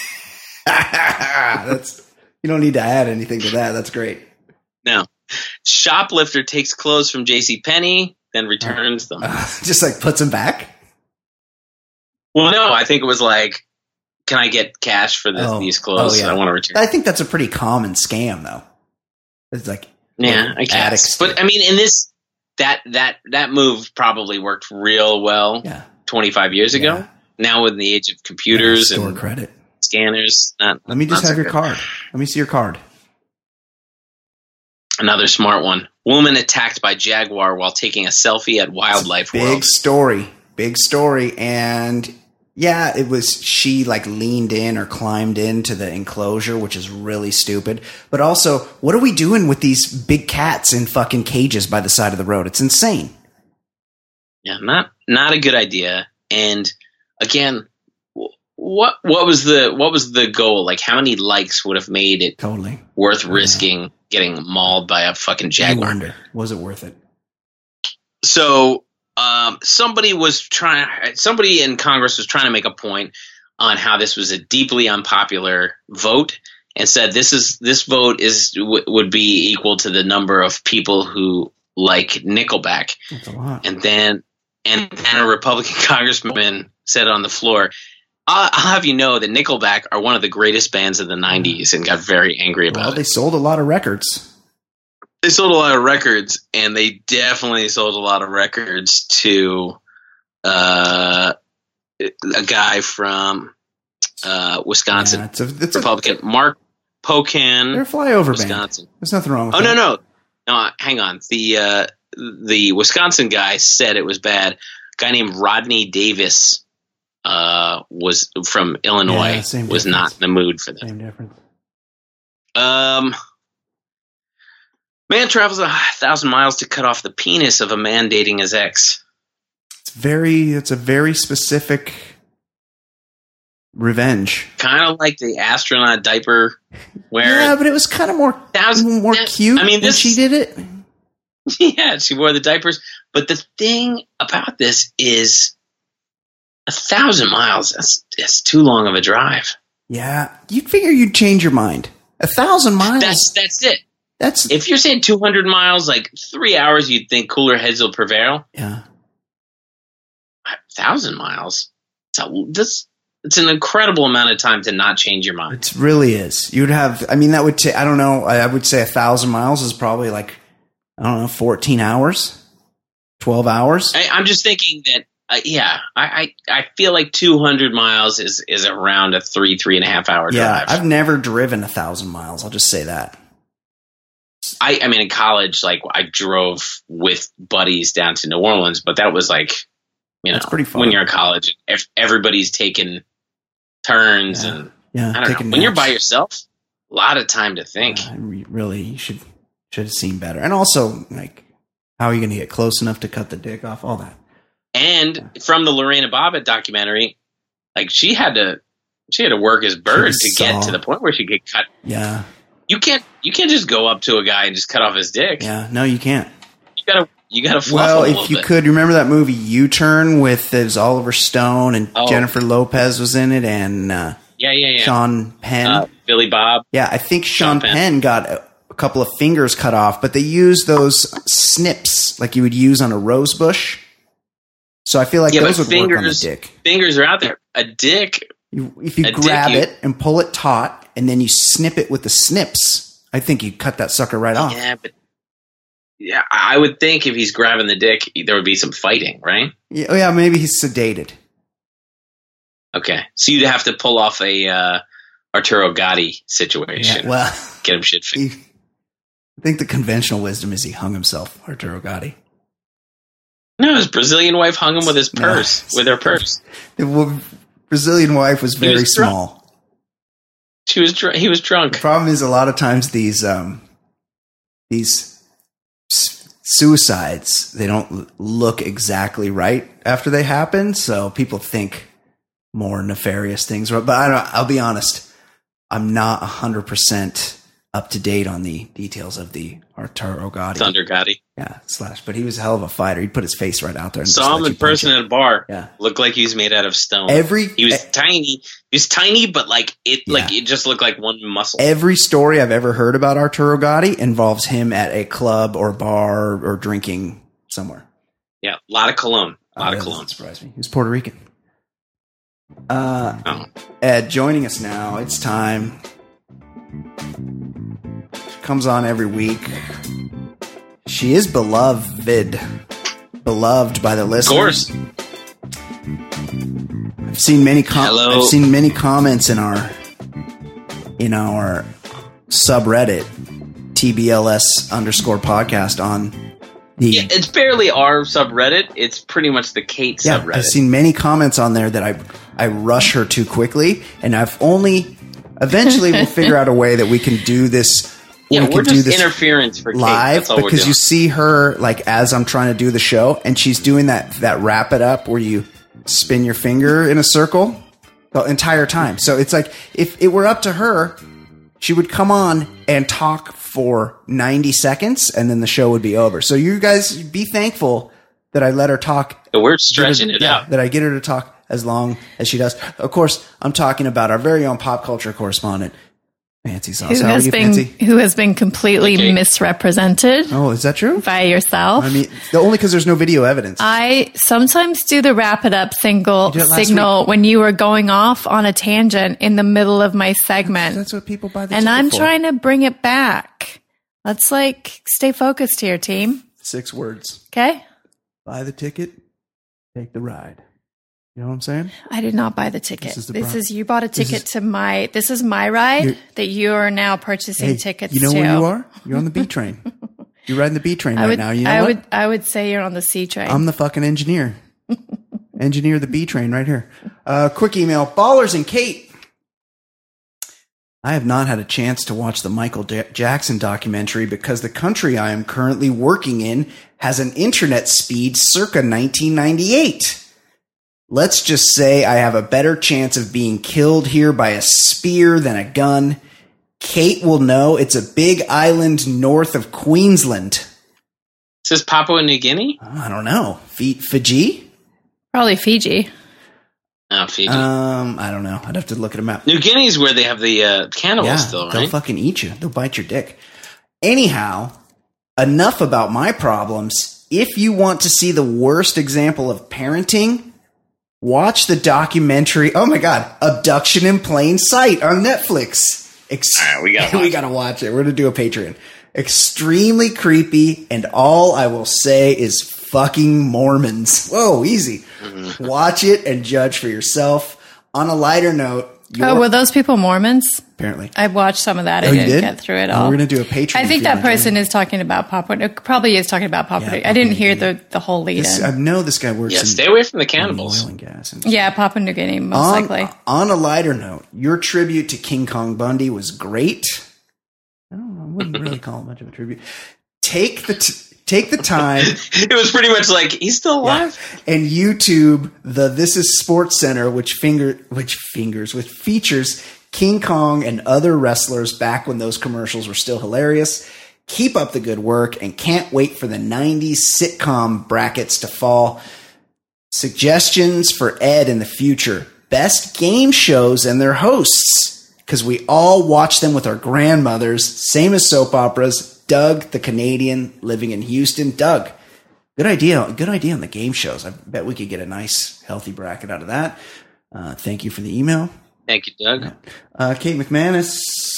That's you don't need to add anything to that. That's great. No. Shoplifter takes clothes from JCPenney, then returns them. Uh, just like puts him back. Well, no, I think it was like, can I get cash for this, Oh. these clothes? Oh, yeah. I want to return. I think that's a pretty common scam, though. It's like Yeah, I guess. addicts. But I mean, in this, that that that move probably worked real well yeah, twenty-five years ago. Yeah. Now, with the age of computers store and credit. scanners, not, Let me just not so have your good. card. Let me see your card. Another smart one. Woman attacked by jaguar while taking a selfie at Wildlife Big World. story. Big story. And yeah, it was she like leaned in or climbed into the enclosure, which is really stupid. But also, what are we doing with these big cats in fucking cages by the side of the road? It's insane. Yeah, not not a good idea. And again, wh- what what was the what was the goal? Like, how many likes would have made it Totally. worth risking getting mauled by a fucking I jaguar? wonder, was it worth it? So um, somebody was trying. Somebody in Congress was trying to make a point on how this was a deeply unpopular vote, and said this is this vote is w- would be equal to the number of people who like Nickelback. That's a lot. And then and then a Republican congressman said on the floor, I'll, I'll have you know that Nickelback are one of the greatest bands of the nineties, and got very angry about Well, it. they sold a lot of records. They sold a lot of records, and they definitely sold a lot of records to uh, a guy from uh, Wisconsin, Yeah, it's a, it's a, Republican, Mark Pocan, they're a flyover band. Wisconsin. There's nothing wrong with Oh, that. no, no. No, hang on. The uh, the Wisconsin guy said it was bad. A guy named Rodney Davis uh, was from Illinois, Yeah, same was difference. not in the mood for that. Same difference. Um, man travels a thousand miles to cut off the penis of a man dating his ex. It's very. It's a very specific revenge. Kind of like the astronaut diaper wearer. Yeah, but it was kind of more Thousand- more that- cute I mean, when this- she did it. Yeah, she wore the diapers. But the thing about this is a thousand miles. That's, that's too long of a drive. Yeah, you'd figure you'd change your mind. A thousand miles. That's that's it. That's If you're saying two hundred miles, like three hours, you'd think cooler heads will prevail. yeah. A thousand miles. So this it's an incredible amount of time to not change your mind. It really is. You'd have. I mean, that would take. I don't know. I, I would say a thousand miles is probably like I don't know, fourteen hours, twelve hours. I, I'm just thinking that. Uh, yeah, I, I I feel like two hundred miles is is around a three three and a half hour Yeah, drive. I've never driven a thousand miles. I'll just say that. I, I mean, in college, like I drove with buddies down to New Orleans, but that was like, you know, That's pretty fun. when you're in college, if everybody's taking turns Yeah. and Yeah, I don't taking know. When you're naps. by yourself, a lot of time to think. Yeah, I re- really, you should should have seen better. And also, like, how are you going to get close enough to cut the dick off? All that. And from the Lorena Bobbitt documentary, Like she had to, she had to work his bird to saw. get to the point where she could cut. Yeah. You can't, you can't just go up to a guy and just cut off his dick. Yeah. No, you can't. You gotta, you gotta fluff Well, a little if you bit. could, remember that movie U-Turn with it was Oliver Stone and Oh. Jennifer Lopez was in it and uh, Yeah, yeah, yeah. Sean Penn. Uh, Billy Bob. Yeah, I think Sean, Sean Penn. Penn got a, a couple of fingers cut off, but they used those snips like you would use on a rose bush. So I feel like Yeah, those but would work on the fingers, dick. fingers are out there. A dick. You, if you a dick, grab you- it and pull it taut, and then you snip it with the snips, I think you cut that sucker right off. Yeah, but yeah, I would think if he's grabbing the dick, there would be some fighting, right? Yeah, oh yeah, maybe he's sedated. Okay, so you'd have to pull off a uh, Arturo Gatti situation. Yeah, well, Get him shit fixed. he, I think the conventional wisdom is he hung himself, Arturo Gatti. No, his Brazilian wife hung him with his No. purse, with her purse. The wo- Brazilian wife was very was drunk. small. She was dr- he was The drunk. problem is a lot of times these um, these s- suicides, they don't l- look exactly right after they happen, so people think more nefarious things. But I don't, I'll be honest, I'm not one hundred percent up to date on the details of the Arturo Gatti. Thunder Gotti. Yeah, slash. But he was a hell of a fighter. He put his face right out there. And just Saw him let in you punch person it. at a bar. Yeah. Looked like he was made out of stone. Every he was e- tiny. He was tiny, but like it, Yeah. like it just looked like one muscle. Every story I've ever heard about Arturo Gatti involves him at a club or bar or drinking somewhere. Yeah, a lot of cologne. A lot Oh, of that cologne. doesn't surprise me. He's Puerto Rican. Uh, Oh. Ed, joining us now. It's time. She comes on every week. She is beloved. Beloved by the Of listeners. course. I've seen many com- Hello. I've seen many comments in our in our subreddit T B L S underscore podcast on the Yeah, it's barely our subreddit. It's pretty much the Kate yeah, subreddit. I've seen many comments on there that I I rush her too quickly, and I've only eventually we'll figure out a way that we can do this. yeah, we we're can do just this interference for Kate. live That's all we're because doing. you see her like as I'm trying to do the show, and she's doing that that wrap it up where you spin your finger in a circle the entire time. So it's like if it were up to her, she would come on and talk for ninety seconds, and then the show would be over. So you guys be thankful that I let her talk. So we're Get her- stretching it yeah, out. that I get her to talk as long as she does. Of course, I'm talking about our very own pop culture correspondent, Fancy Sauce. Who How are has you, been Fancy? who has been completely Okay. misrepresented Oh, is that true? by yourself. I mean, the, only because there's no video evidence. I sometimes do the wrap it up single You did it last signal when you were going off on a tangent in the middle of my segment. That's what people buy the And ticket I'm for. trying to bring it back. Let's like stay focused here, team. Six words. Okay? Buy the ticket, take the ride. You know what I'm saying? I did not buy the ticket. This is This the is, pro- you bought a this ticket is- to my this is my ride You're- that you are now purchasing Hey, tickets you know to. where you are? You're on the B train. You're riding the B train I right would now. You know I what? would I would say you're on the C train. I'm the fucking engineer. Engineer the B train right here. Uh, quick email. Ballers and Kate. I have not had a chance to watch the Michael J- Jackson documentary because the country I am currently working in has an internet speed circa nineteen ninety-eight. Let's just say I have a better chance of being killed here by a spear than a gun. Kate will know it's a big island north of Queensland. Is this Papua New Guinea? I don't know. Fi- Fiji? Probably Fiji. Oh, Fiji. Um, I don't know. I'd have to look at a map. New Guinea's where they have the uh, cannibals Yeah, still, they'll right? fucking eat you. They'll bite your dick. Anyhow, enough about my problems. If you want to see the worst example of parenting, watch the documentary. Oh my god, Abduction in Plain Sight on Netflix. Ex- All right, we gotta we watch gotta watch it. We're gonna do a Patreon. Extremely creepy, and all I will say is fucking Mormons. Whoa, easy. Mm-hmm. Watch it and judge for yourself. On a lighter note, your- Oh, were those people Mormons? apparently. I watched some of that. I Oh, you didn't did? get through it Oh, all. we're gonna do a Patreon I if think you that wanna person join. is talking about Papua. It probably is talking about Papua. Yeah, I didn't Papua hear New Guinea. the, the whole lead This, in. I know this guy works Yeah, in stay away from the oil cannibals. and gas. And Yeah, Papua New Guinea, most on, likely. on a lighter note, your tribute to King Kong Bundy was great. I don't know. I wouldn't really call it much of a tribute. Take the t- take the time. It was pretty much like, he's still alive. Yeah. And YouTube the This Is Sports Center, which finger, which fingers, which features King Kong and other wrestlers back when those commercials were still hilarious. Keep up the good work and can't wait for the nineties sitcom brackets to fall. Suggestions for Ed in the future. Best game shows and their hosts. Because we all watch them with our grandmothers. Same as soap operas. Doug, the Canadian, living in Houston. Doug, good idea. Good idea on the game shows. I bet we could get a nice, healthy bracket out of that. Uh, thank you for the email. Thank you, Doug. Uh, Kate McManus.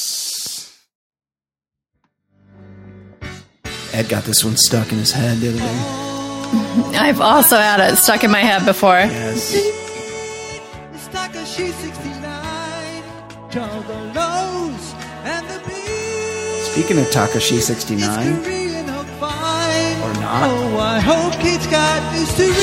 Ed got this one stuck in his head the other day. I've also had it stuck in my head before. Yes. Speaking of Takashi sixty-nine, or not. Oh, I hope Kate's got news to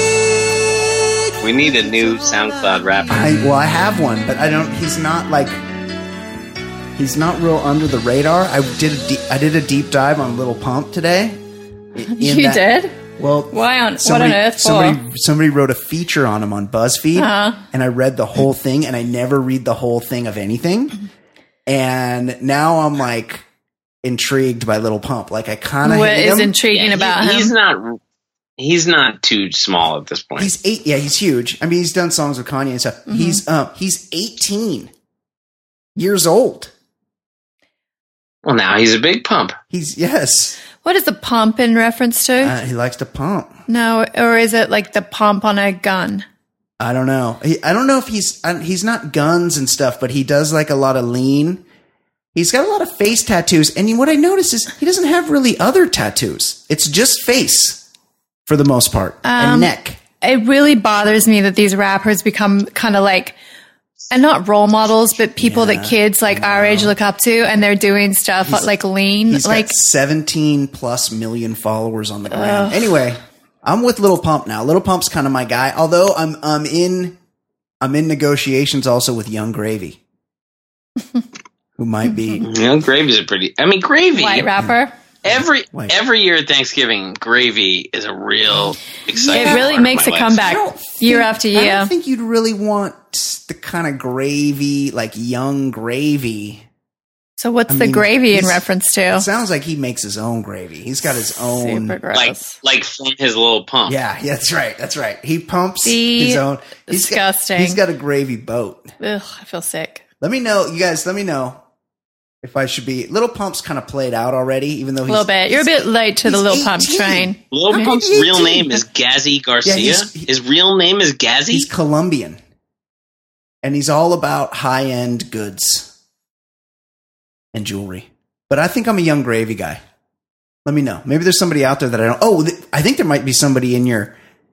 read. We need a new SoundCloud rapper. I, well, I have one, but I don't. He's not like. He's not real under the radar. I did a deep, I did a deep dive on Little Pump today. In You that- did? Well, Why on somebody, what on earth for? somebody, somebody wrote a feature on him on BuzzFeed, Uh-huh. and I read the whole thing, and I never read the whole thing of anything. And now I'm like intrigued by Little Pump. Like I kind of What hate is him. intriguing Yeah, about he- him? He's not. He's not too small at this point. He's eight. Yeah, he's huge. I mean, he's done songs with Kanye and stuff. Mm-hmm. He's uh, he's eighteen years old. Well, now he's a big pump. He's yes. What is the pump in reference to? Uh, he likes to pump. No, or is it like the pump on a gun? I don't know. He, I don't know if he's uh, he's not guns and stuff, but he does like a lot of lean. He's got a lot of face tattoos, and what I notice is he doesn't have really other tattoos. It's just face for the most part and Um, neck. It really bothers me that these rappers become kind of like, and not role models, but people that kids like our age look up to, and they're doing stuff like lean. He's Like, got seventeen plus million followers on the gram. Anyway, I'm with Little Pump now. Little Pump's kind of my guy. Although I'm I'm in I'm in negotiations also with Young Gravy, who might be. You know, Gravy's a pretty. I mean, Gravy. white rapper. Every Wait. every year at Thanksgiving, Gravy is a real exciting. It really part of makes a my life. comeback I don't year think- after I year. don't think you'd really want the kind of gravy, like Young Gravy. So what's I the mean, gravy in he's- reference to? It sounds like he makes his own gravy. He's got his own. Super gross. Like like from his little pump. Yeah, yeah, that's right. That's right. He pumps See? his own. He's Disgusting. Got, he's got a gravy boat. Ugh, I feel sick. Let me know, you guys. Let me know if I should be. Little Pump's kind of played out already, even though he's A little bit. You're a bit late to the he's Little Pump eighteen. train. Lil How Pump's can he real eighteen? name is Gazzy Garcia. Yeah, he's- he- His real name is Gazzy. He's Colombian, and he's all about high end goods and jewelry. But I think I'm a Young Gravy guy. Let me know. Maybe there's somebody out there that I don't. Oh, th- I think there might be somebody in your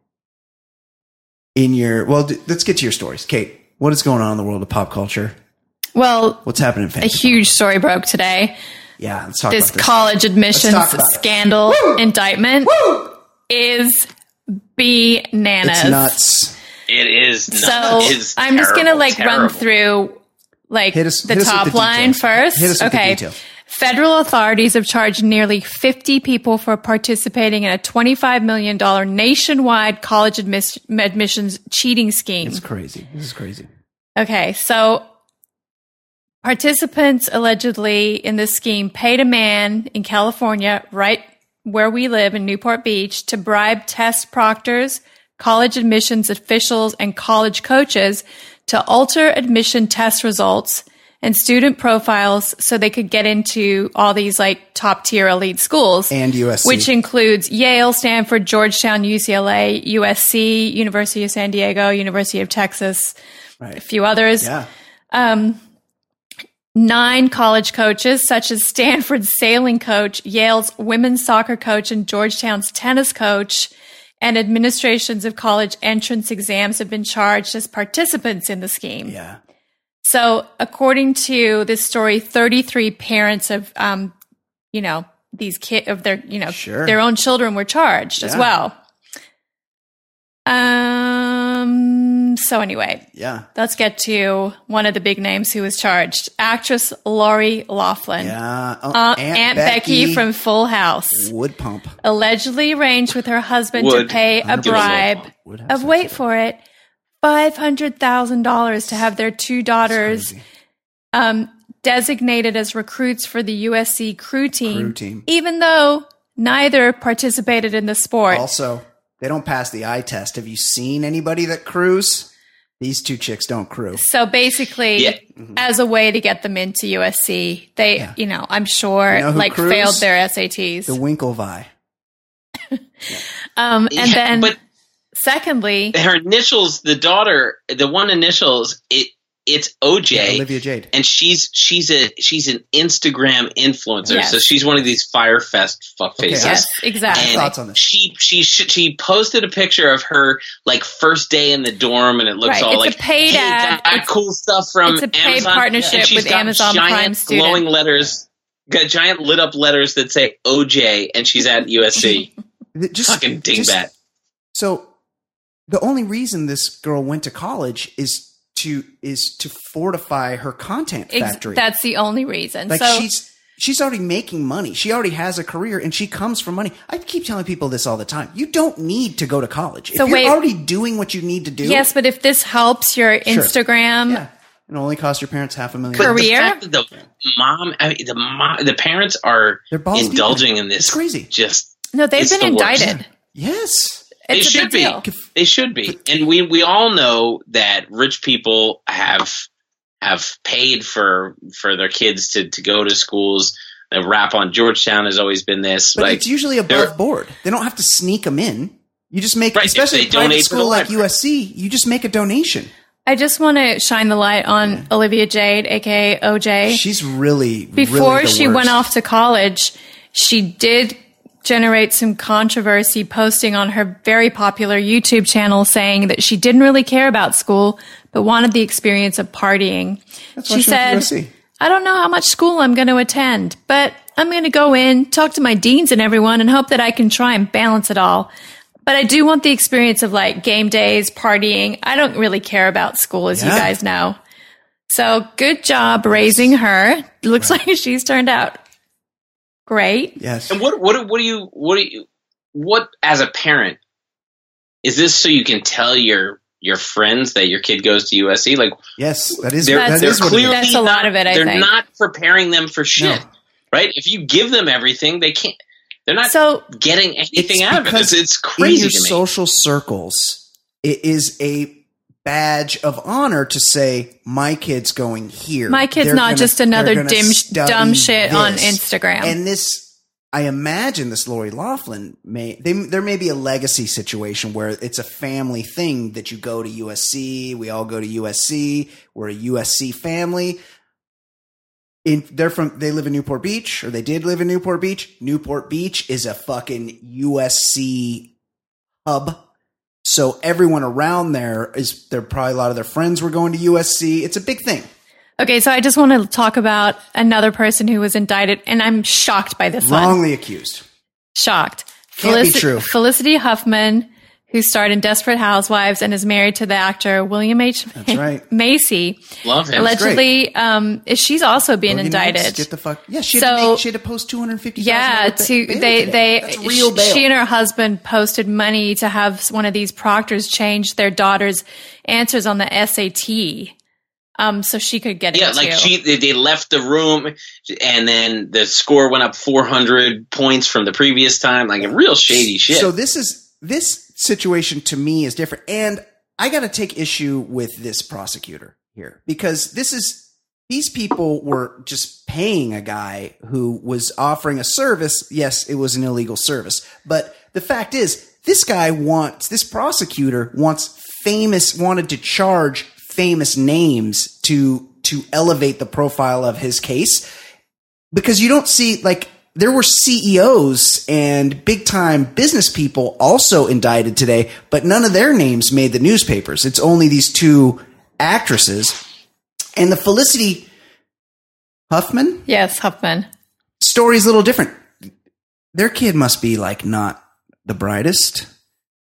in your. Well, d- let's get to your stories, Kate. What is going on in the world of pop culture? Well, What's happening in a fantasy? huge story broke today. Yeah, let's talk This about this. college admissions Let's talk about it. scandal indictment is bananas. It's nuts. it is. So nuts. It is I'm just gonna terrible, like run terrible. through like Hit us- the hit us with top the line details. first. Hit us with the okay. details. Federal authorities have charged nearly fifty people for participating in a twenty-five million dollars nationwide college admis- admissions cheating scheme. It's crazy. This is crazy. Okay, so participants allegedly in this scheme paid a man in California, right where we live in Newport Beach, to bribe test proctors, college admissions officials, and college coaches to alter admission test results and student profiles so they could get into all these like top tier elite schools. And U S C. Which includes Yale, Stanford, Georgetown, U C L A, U S C, University of San Diego, University of Texas, Right. a few others. Yeah. Um, nine college coaches, such as Stanford's sailing coach, Yale's women's soccer coach, and Georgetown's tennis coach, and administrations of college entrance exams have been charged as participants in the scheme. Yeah. So, according to this story, thirty-three parents of, um, you know, these kid of their, you know, Sure. their own children were charged as Yeah. well. Um, So anyway, Yeah. let's get to one of the big names who was charged. Actress Lori Loughlin. Yeah. Oh, Uh, Aunt, Becky. from Full House. Wood Pump. Allegedly arranged with her husband Would. to pay a Give us a bribe little Would have of, sex wait with for it, five hundred thousand dollars to have their two daughters Crazy. um, designated as recruits for the U S C crew team, Crew team. even though neither participated in the sport. Also, they don't pass the eye test. Have you seen anybody that crews? These two chicks don't crew. So basically, Yeah. as a way to get them into U S C, they, Yeah. you know, I'm sure, You know who like crews? failed their S A Ts. The Winklevi. Um, and Yeah, then, but secondly, her initials, the daughter, the one initials, it it's O J. Olivia Jade. And she's she's a she's an Instagram influencer, Yes. so she's one of these Firefest fuckfaces. Okay, yes, exactly. And Thoughts on this? She she she posted a picture of her like first day in the dorm, and it looks Right, all it's a like paid hey, ad. got It's- cool stuff from it's a paid Amazon. partnership And she's with got Amazon giant Prime Student. glowing letters, got giant lit up letters that say O J, and she's at U S C. Just, Fucking just- dingbat. So the only reason this girl went to college is to is to fortify her content Ex- factory. that's the only reason. like so she's she's already making money. She already has a career, and she comes from money. I keep telling people this all the time. You don't need to go to college. So if you're wait- already doing what you need to do. yes, but if this helps your Instagram, Yeah. It only cost your parents half a million. But dollars. Career? the fact that the mom, I mean, the mom, the parents are They're balls deep in indulging it. in this. It's crazy. Just no, they've It's been the worst. indicted. Yes. they It's a should big be. deal. They should be. And we we all know that rich people have have paid for for their kids to to go to schools. The rap on Georgetown has always been this. But like it's usually they're- above board. They don't have to sneak them in. You just make, Right, if especially they a private donate to school the like library. U S C, you just make a donation. I just want to shine the light on Olivia Jade, aka O J. She's really, Before really the she worst. went off to college, she did generate some controversy posting on her very popular YouTube channel saying that she didn't really care about school, but wanted the experience of partying. That's why She she went to said, U S C. I don't know how much school I'm going to attend, but I'm going to go in, talk to my deans and everyone, and hope that I can try and balance it all. But I do want the experience of like game days, partying. I don't really care about school, as you Yeah. guys know. So good job raising her. Looks like she's turned out great. Yes. And what what what do you what do you what as a parent is this so you can tell your your friends that your kid goes to U S C? Like Yes, that is, they're, that they're is what it clearly is. That's a lot of it, I they're think. not preparing them for shit, No. right? If you give them everything, they can't. They're not So getting anything It's out of it. because It's, it's in crazy your to me. social circles, it is a badge of honor to say, my kid's going here. My kid's They're not gonna- just another they're gonna dim- study dumb shit on this. Instagram. And this, I imagine this Lori Loughlin may, they, there may be a legacy situation where it's a family thing that you go to U S C. We all go to U S C. We're a U S C family. In, they're from, they live in Newport Beach, or they did live in Newport Beach. Newport Beach is a fucking U S C hub. So everyone around there is, there probably a lot of their friends were going to U S C. It's a big thing. Okay, so I just want to talk about another person who was indicted, and I'm shocked by this one. Wrongly accused. Shocked. Can't be true. Felicity Huffman, who starred in Desperate Housewives and is married to the actor William H. That's right. Macy. Love him. Allegedly, um, she's also being Boogie indicted. Nights, get the fuck. Yeah, she had, So- to, make, she had to post two hundred fifty. Yeah, to they they That's real bail. she and her husband posted money to have one of these proctors change their daughter's answers on the S A T, um, so she could get Yeah, into. like she they, they left the room, and then the score went up four hundred points from the previous time. Like real shady shit. So this is this situation to me is different, and I got to take issue with this prosecutor here because this is these people were just paying a guy who was offering a service. Yes, it was an illegal service, but the fact is, this guy wants this prosecutor wants famous wanted to charge famous names to to elevate the profile of his case because you don't see like. There were C E Os and big time business people also indicted today, but none of their names made the newspapers. It's only these two actresses. And the Felicity Huffman yes, Huffman. story is a little different. Their kid must be like not the brightest.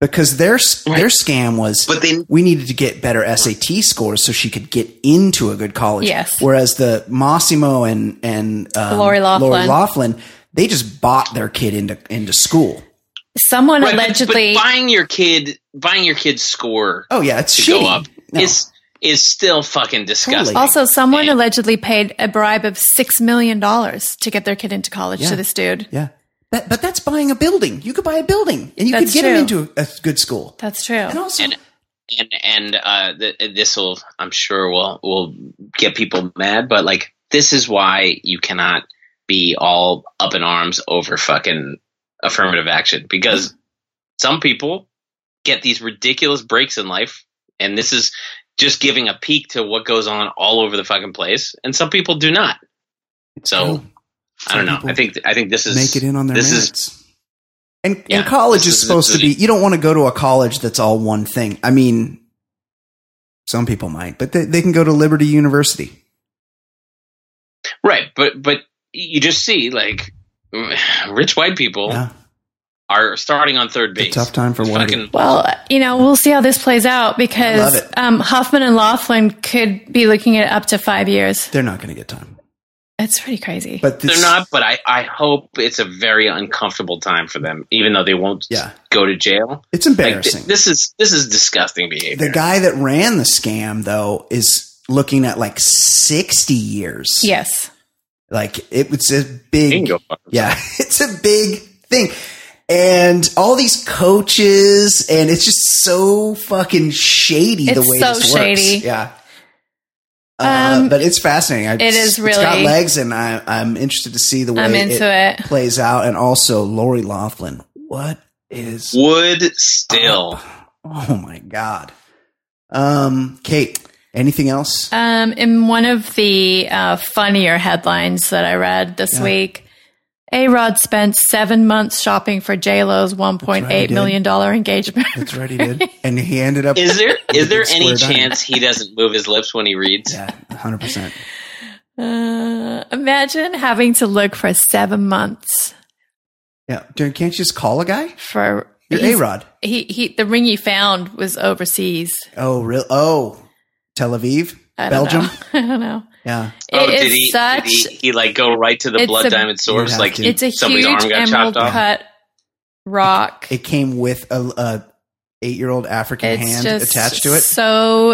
because their Right. their scam was But they- we needed to get better S A T scores so she could get into a good college. Yes. Whereas the Massimo and and um, Lori Loughlin. Loughlin, they just bought their kid into into school. Someone Right, but- allegedly. but buying your kid, buying your kid's score Oh yeah, it's to shitty. go up No. is is still fucking disgusting. Totally. Also, someone Yeah. allegedly paid a bribe of six million dollars to get their kid into college Yeah. to this dude. Yeah. That, but that's buying a building. You could buy a building and you That's could get true. him into a good school. That's true. And also, And and and uh, th- this will, I'm sure, will will get people mad. But like, this is why you cannot be all up in arms over fucking affirmative action, because some people get these ridiculous breaks in life, and this is just giving a peek to what goes on all over the fucking place, and some people do not. So true. I don't Some know. people I think I think this is make it in on their this merits. is and, Yeah, and college this is is- supposed this to be, is- you don't want to go to a college that's all one thing. I mean, some people might, but they, they can go to Liberty University. right, but but you just see like rich white people Yeah. are starting on third It's a base. tough time for one. Fucking Well, you know, we'll see how this plays out I because love it. um, Huffman and Laughlin could be looking at up to five years. They're not going to get time. It's pretty crazy. But this, they're not, but I, I hope it's a very uncomfortable time for them, even though they won't Yeah. go to jail. It's Like, embarrassing. th- this is this is disgusting behavior. the guy that ran the scam, though, is looking at like sixty years. yes. Like it was a He can big, go fuck himself. yeah, it's a big thing. And all these coaches, and it's just so fucking shady the It's way so this shady. works. Yeah. Uh, Um, but it's fascinating. I, it is It's got really- legs, and I, I'm interested to see the way I'm into it. plays out. And also, Lori Loughlin. What is Would still. Oh my god. Um, Kate, anything else? Um, in one of the uh, funnier headlines that I read this Yeah. week, A-Rod spent seven months shopping for J-Lo's one point right, he eight did. million dollar engagement. That's right, he did. And he ended up. Is there with is a there big any square dime. chance he doesn't move his lips when he reads? Yeah, one hundred percent. Uh, imagine having to look for seven months Yeah. Dude, can't you just call a guy? for You're he's- A-Rod. He he. The ring he found was overseas. Oh, real? Oh, Tel Aviv, I don't Belgium. know. I don't know. Yeah. Oh, It did is he, such. did he, he like go right to the It's blood a- diamond source? You'd have Like to. It's a somebody's huge arm got emerald chopped off? cut rock. It came with a, a eight-year-old African It's hand just attached to it. so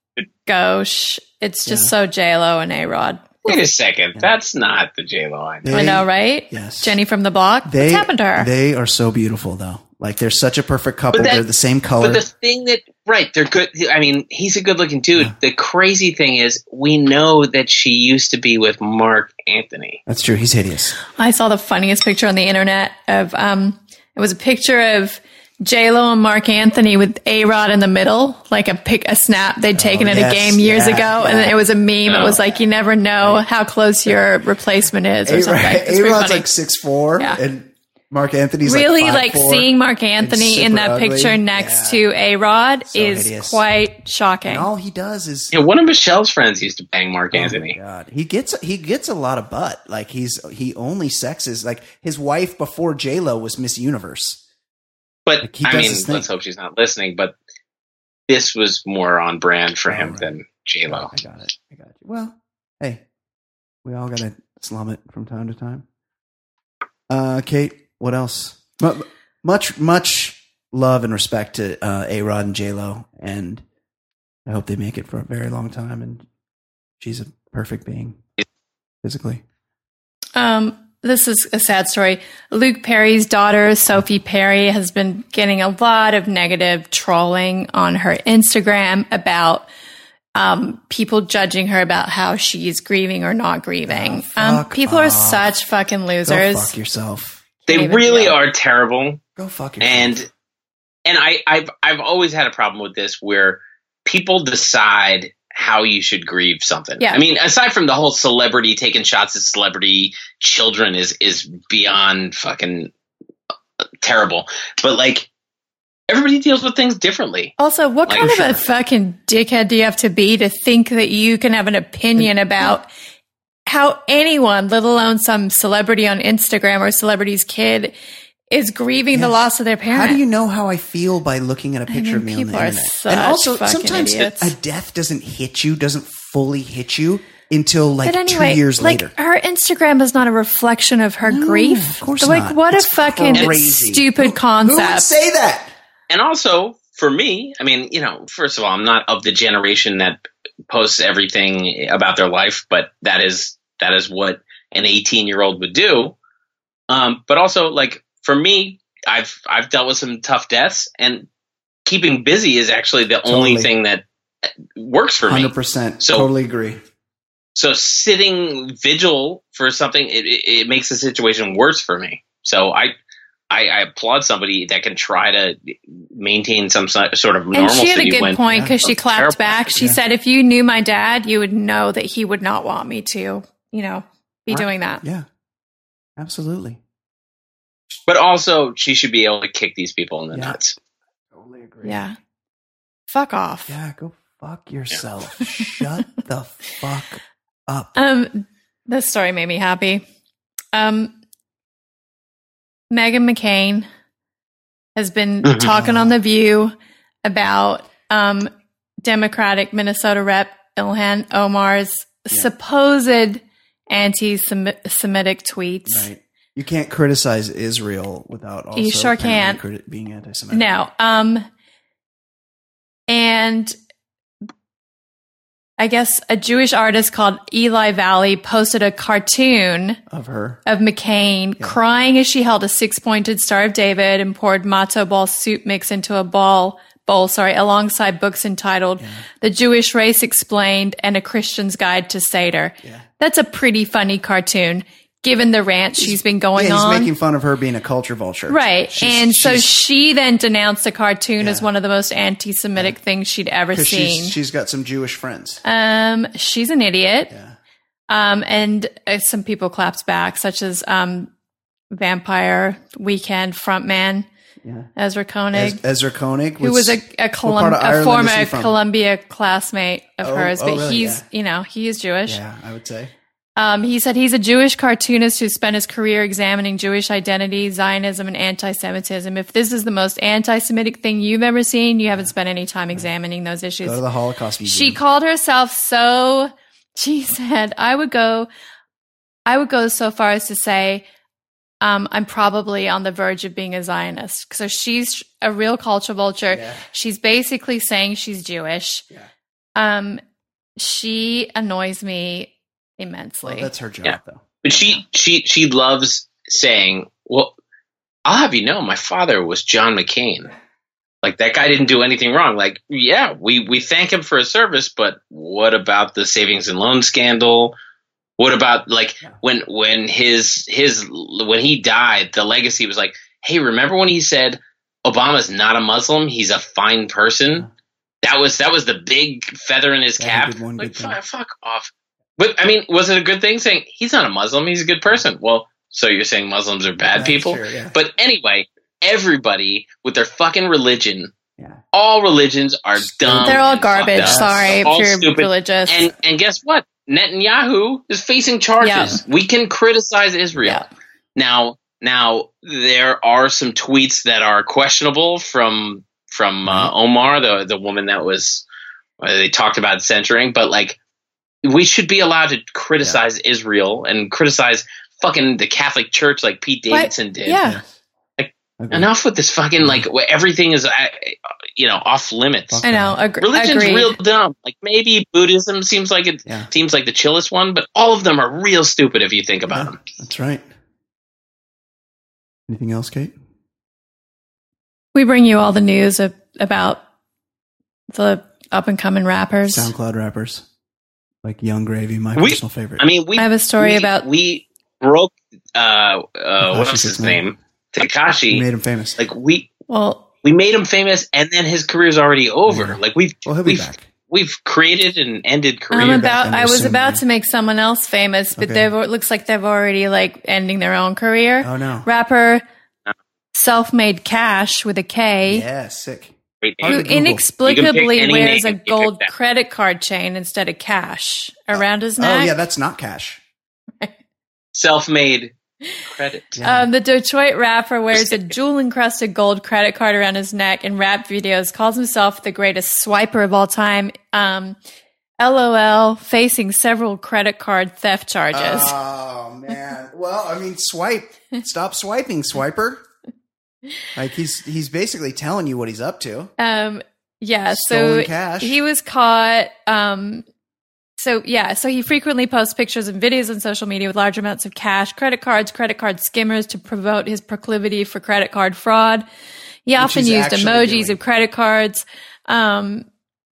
gauche. It's just so J Lo and A Rod. Wait a second, that's not the J Lo I know. They- I know, right? Yes. Jenny from the block. They, What's happened to her? They are so beautiful, though. Like they're such a perfect couple. But that- They're the same color. But the thing that, right, they're good. I mean, he's a good looking dude. The crazy thing is, we know that she used to be with Mark Anthony. That's true. He's hideous. I saw the funniest picture on the internet of um it was a picture of J Lo and Mark Anthony with A Rod in the middle, like a pic a snap they'd taken at yes, a game years yeah, ago, yeah. and then it was a meme. It Oh. was like you never know how close your replacement is or something. It's pretty A-Rod's funny. like six foot four, Yeah. and Mark Anthony's really like, like five foot four. seeing Mark Anthony in super that ugly. picture next Yeah. to A Rod So is hideous. quite shocking. And all he does is Yeah, one of Michelle's friends used to bang Mark Oh my Anthony. God. He gets he gets a lot of butt. Like he's he only sexes like his wife before J Lo was Miss Universe. But Like, he I does mean, his thing. let's hope she's not listening. But this was more on brand for Oh, him right. than J Lo. I got it. I got you. Well, hey, we all gotta slum it from time to time. Uh, Kate, what else? Mu- Much much love and respect to uh, A Rod and J Lo, and I hope they make it for a very long time. And she's a perfect being, physically. Um, this is a sad story. Luke Perry's daughter, Sophie Perry, has been getting a lot of negative trolling on her Instagram about um, people judging her about how she's grieving or not grieving. Oh, um, fuck people are off. such fucking Go losers. fuck yourself. They Can't even really deal. are terrible. Go fuck yourself. And and I, I've I've always had a problem with this where people decide how you should grieve something. Yeah. I mean, aside from the whole celebrity taking shots at celebrity children is is beyond fucking terrible. But like everybody deals with things differently. Also, what Like, kind of sure. a fucking dickhead do you have to be to think that you can have an opinion about how anyone, let alone some celebrity on Instagram or celebrity's kid, is grieving the Yes. loss of their parent. How do you know how I feel by looking at a picture mean, of me on the people are internet? such And also, fucking sometimes a, idiots. a death doesn't hit you, doesn't fully hit you until like But anyway, two years like later. her Instagram is not a reflection of her grief. Of course like, not. what It's a fucking crazy. stupid Who concept. would say that? And also, for me, I mean, you know, first of all, I'm not of the generation that posts everything about their life, but that is that is what an eighteen-year-old would do. Um, but also, like, for me, I've I've dealt with some tough deaths, and keeping busy is actually the only Totally. thing that works for one me. hundred percent. So- Totally agree. So sitting vigil for something, it, it, it makes the situation worse for me. So I, I, I applaud somebody that can try to maintain some so- sort of And normalcy. she had a good when point because she something's clapped terrible. back. She Yeah. said, if you knew my dad, you would know that he would not want me to, you know, be Right. doing that. Yeah, absolutely. But also, she should be able to kick these people in the Yeah. nuts. Totally agree. Yeah. Fuck off. Yeah, go fuck yourself. Shut the fuck up. Um, this story made me happy. Um, Meghan McCain has been Mhm. talking on The View about um, Democratic Minnesota Rep Ilhan Omar's Yeah. supposed anti-Semitic tweets. Right. You can't criticize Israel without also You sure apparently can't. criti- being anti-Semitic. No. Um, and I guess a Jewish artist called Eli Valley posted a cartoon Of her. of McCain Yeah. crying as she held a six-pointed Star of David and poured matzo ball soup mix into a ball bowl, sorry, alongside books entitled "The Jewish Race Explained" and "A Christian's Guide to Seder." Yeah. That's a pretty funny cartoon, given the rant she's been going yeah, he's on. making fun of her being a culture vulture. Right. She's- and so she's- she then denounced the cartoon as Yeah. one of the most anti-Semitic things she'd ever 'cause seen. she's, she's got some Jewish friends. um, she's an idiot. Yeah. Um, and uh, some people clapped back, such as um, Vampire Weekend frontman Yeah. Ezra Koenig, Ez- Ezra Koenig, who was a, a, Colum- part of a Ireland is former he from? Columbia classmate of Oh, hers, oh, but really? he's, Yeah. you know, he is Jewish. Yeah, I would say. Um, he said he's a Jewish cartoonist who spent his career examining Jewish identity, Zionism, and anti-Semitism. If this is the most anti-Semitic thing you've ever seen, you haven't spent any time examining those issues. Go to the Holocaust Museum. She called herself so, she said, I would go, I would go so far as to say, um, I'm probably on the verge of being a Zionist. So she's a real culture vulture. Yeah. She's basically saying she's Jewish. Yeah. Um, she annoys me immensely. Well, that's her job, Yeah. though. But she she she loves saying, "Well, I'll have you know, my father was John McCain. Like, that guy didn't do anything wrong. Like, yeah, we we thank him for his service, but what about the savings and loan scandal? What about like when when his his when he died, the legacy was like, hey, remember when he said Obama's not a Muslim, he's a fine person? That was that was the big feather in his Yeah, he cap. did one Like, good thing. fuck, fuck off. But I mean, was it a good thing saying he's not a Muslim, he's a good person? Well, so you're saying Muslims are bad That's people? true, yeah. But anyway, everybody with their fucking religion, Yeah. all religions are dumb. They're all and fucked garbage. up. Sorry They're if all you're stupid. religious. And and guess what? Netanyahu is facing charges. We can criticize Israel. Yeah. Now, now there are some tweets that are questionable from from uh, Omar, the the woman that was uh, they talked about censoring, but like we should be allowed to criticize Israel and criticize fucking the Catholic Church like Pete What? Davidson did. Yeah. Agreed. Enough with this fucking like wh- everything is uh, you know off limits. I know. Ag- Religion's agreed. real dumb. Like maybe Buddhism seems like it Yeah. seems like the chillest one, but all of them are real stupid if you think about Yeah, them. that's right. Anything else, Kate? We bring you all the news of, about the up and coming rappers. SoundCloud rappers like Young Gravy, my We- personal favorite. I mean, we I have a story we, about- we broke uh uh Tekashi what's his Six Nine. name we Tekashi. made him famous. Like we Well, we made him famous, and then his career's already over. Yeah. Like we've well, he'll be we've back. we've created and ended I'm career. about. and I was soon, about yeah. to make someone else famous, but Okay. they've it looks like they've already like ending their own career. Oh no! Rapper, self-made Cash with a K, Yeah, sick. Great Hard name. who to Google. You can inexplicably pick any wears name a if you gold pick that. credit card chain instead of cash around his neck. Oh yeah, that's not cash. Self-made credit. Yeah. Um, the Detroit rapper wears a jewel-encrusted gold credit card around his neck in rap videos, calls himself the greatest swiper of all time. Um, LOL, facing several credit card theft charges. Oh, man. Well, I mean, swipe. Stop swiping, swiper. Like, he's he's basically telling you what he's up to. Um, yeah, Stolen so cash. he was caught. Um, so, yeah, so he frequently posts pictures and videos on social media with large amounts of cash, credit cards, credit card skimmers to promote his proclivity for credit card fraud. He often he's used actually emojis doing. of credit cards. Um,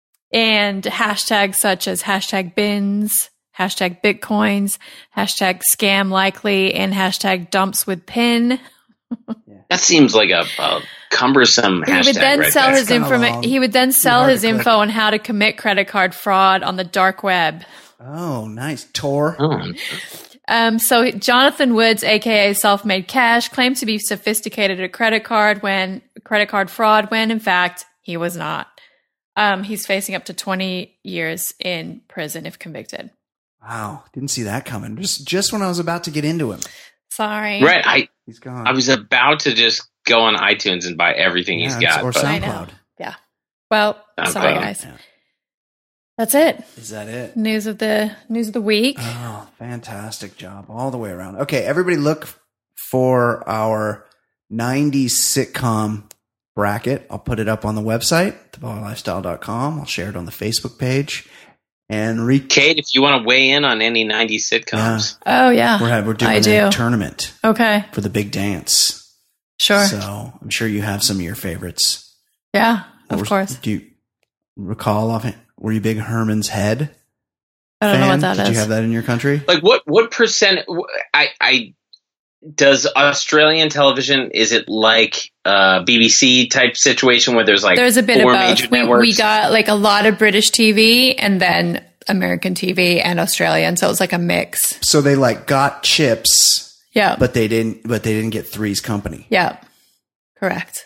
and hashtags such as hashtag bins, hashtag bitcoins, hashtag scam likely, and hashtag dumps with pin. That seems like a, a cumbersome He hashtag. would then right sell there. his kinda long. information. He would then sell hard his to click. info on how to commit credit card fraud on the dark web. Oh, nice. Tor. Oh, Um, so Jonathan Woods, aka Self-Made Cash, claimed to be sophisticated at credit card when credit card fraud, when in fact he was not. Um, he's facing up to twenty years in prison if convicted. Wow. Didn't see that coming. Just just when I was about to get into him. Sorry. right. I He's gone. I was about to just go on iTunes and buy everything Yeah, he's it's- got. or but I know. SoundCloud. Yeah. Well, SoundCloud. sorry guys. Yeah. That's it. Is that it? News of the news of the week. Oh, fantastic job all the way around. Okay, everybody look for our nineties sitcom bracket. I'll put it up on the website, the baller lifestyle dot com. I'll share it on the Facebook page. And re- Kate, if you want to weigh in on any nineties sitcoms, Oh yeah. we're, having, we're doing I a do. tournament Okay. for the big dance. Sure. So I'm sure you have some of your favorites. Yeah. Of Or- course. Do you recall of it? Were you a big Herman's Head I don't fan? know what that Did is. you have that in your country? like what what percent? I I does Australian television, is it like a B B C type situation where there's like There's a bit of four both. major We, networks? we got like a lot of British T V and then American T V and Australian, so it was like a mix. So they like got chips, Yeah. but they didn't. But they didn't get Three's Company. yeah. Correct.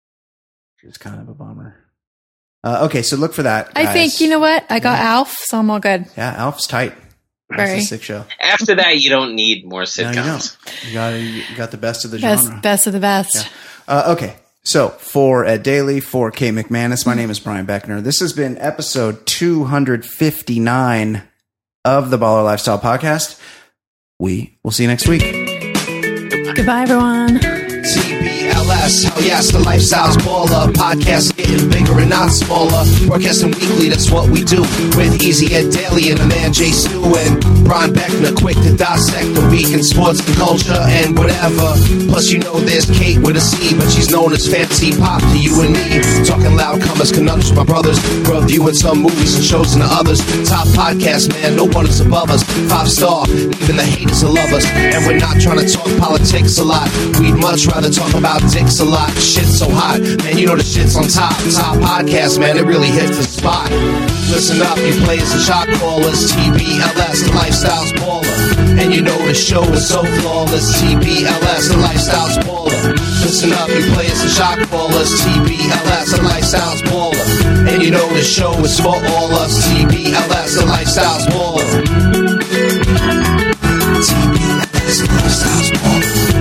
It's kind of a bummer. Uh, okay, so look for that. I guys. think you know what? I got Alf, so I'm all good. Yeah, Alf's tight. That's Very. a sick show. After that, you don't need more No, sitcoms. you don't. You got you got the best of the Best, genre. best of the best. Uh, okay, so for Ed Daly, for Kay McManus, my name is Brian Beckner. This has been episode two fifty-nine of the Baller Lifestyle Podcast. We will see you next week. Goodbye, everyone. T B L S, hell yes, the lifestyle's baller. Podcast getting bigger and not smaller. Broadcasting weekly, that's what we do. With Easy Ed Daily and the man Jay Stu and Brian Beckner, quick to dissect the week in sports and culture and whatever. Plus, you know there's Kate with a C, but she's known as Fancy Pop to you and me. Talking loud comers, conundrums, my brothers. Reviewing some movies and shows and the others. Top podcast, man, no one is above us. Five star, even the haters will love us. And we're not trying to talk politics a lot. We'd much rather talk about dicks a lot. Shit's so hot, man, you know the shit's on top. Top podcast, man, it really hits the spot. Listen up, you players and shot callers. T B L S, the lifestyle's baller. And you know the show is so flawless. T B L S, the lifestyle's baller. Listen up, you players and shot callers. T B L S, the lifestyle's baller. And you know the show is for all us. T B L S, the lifestyle's baller. T B L S, the lifestyle's baller.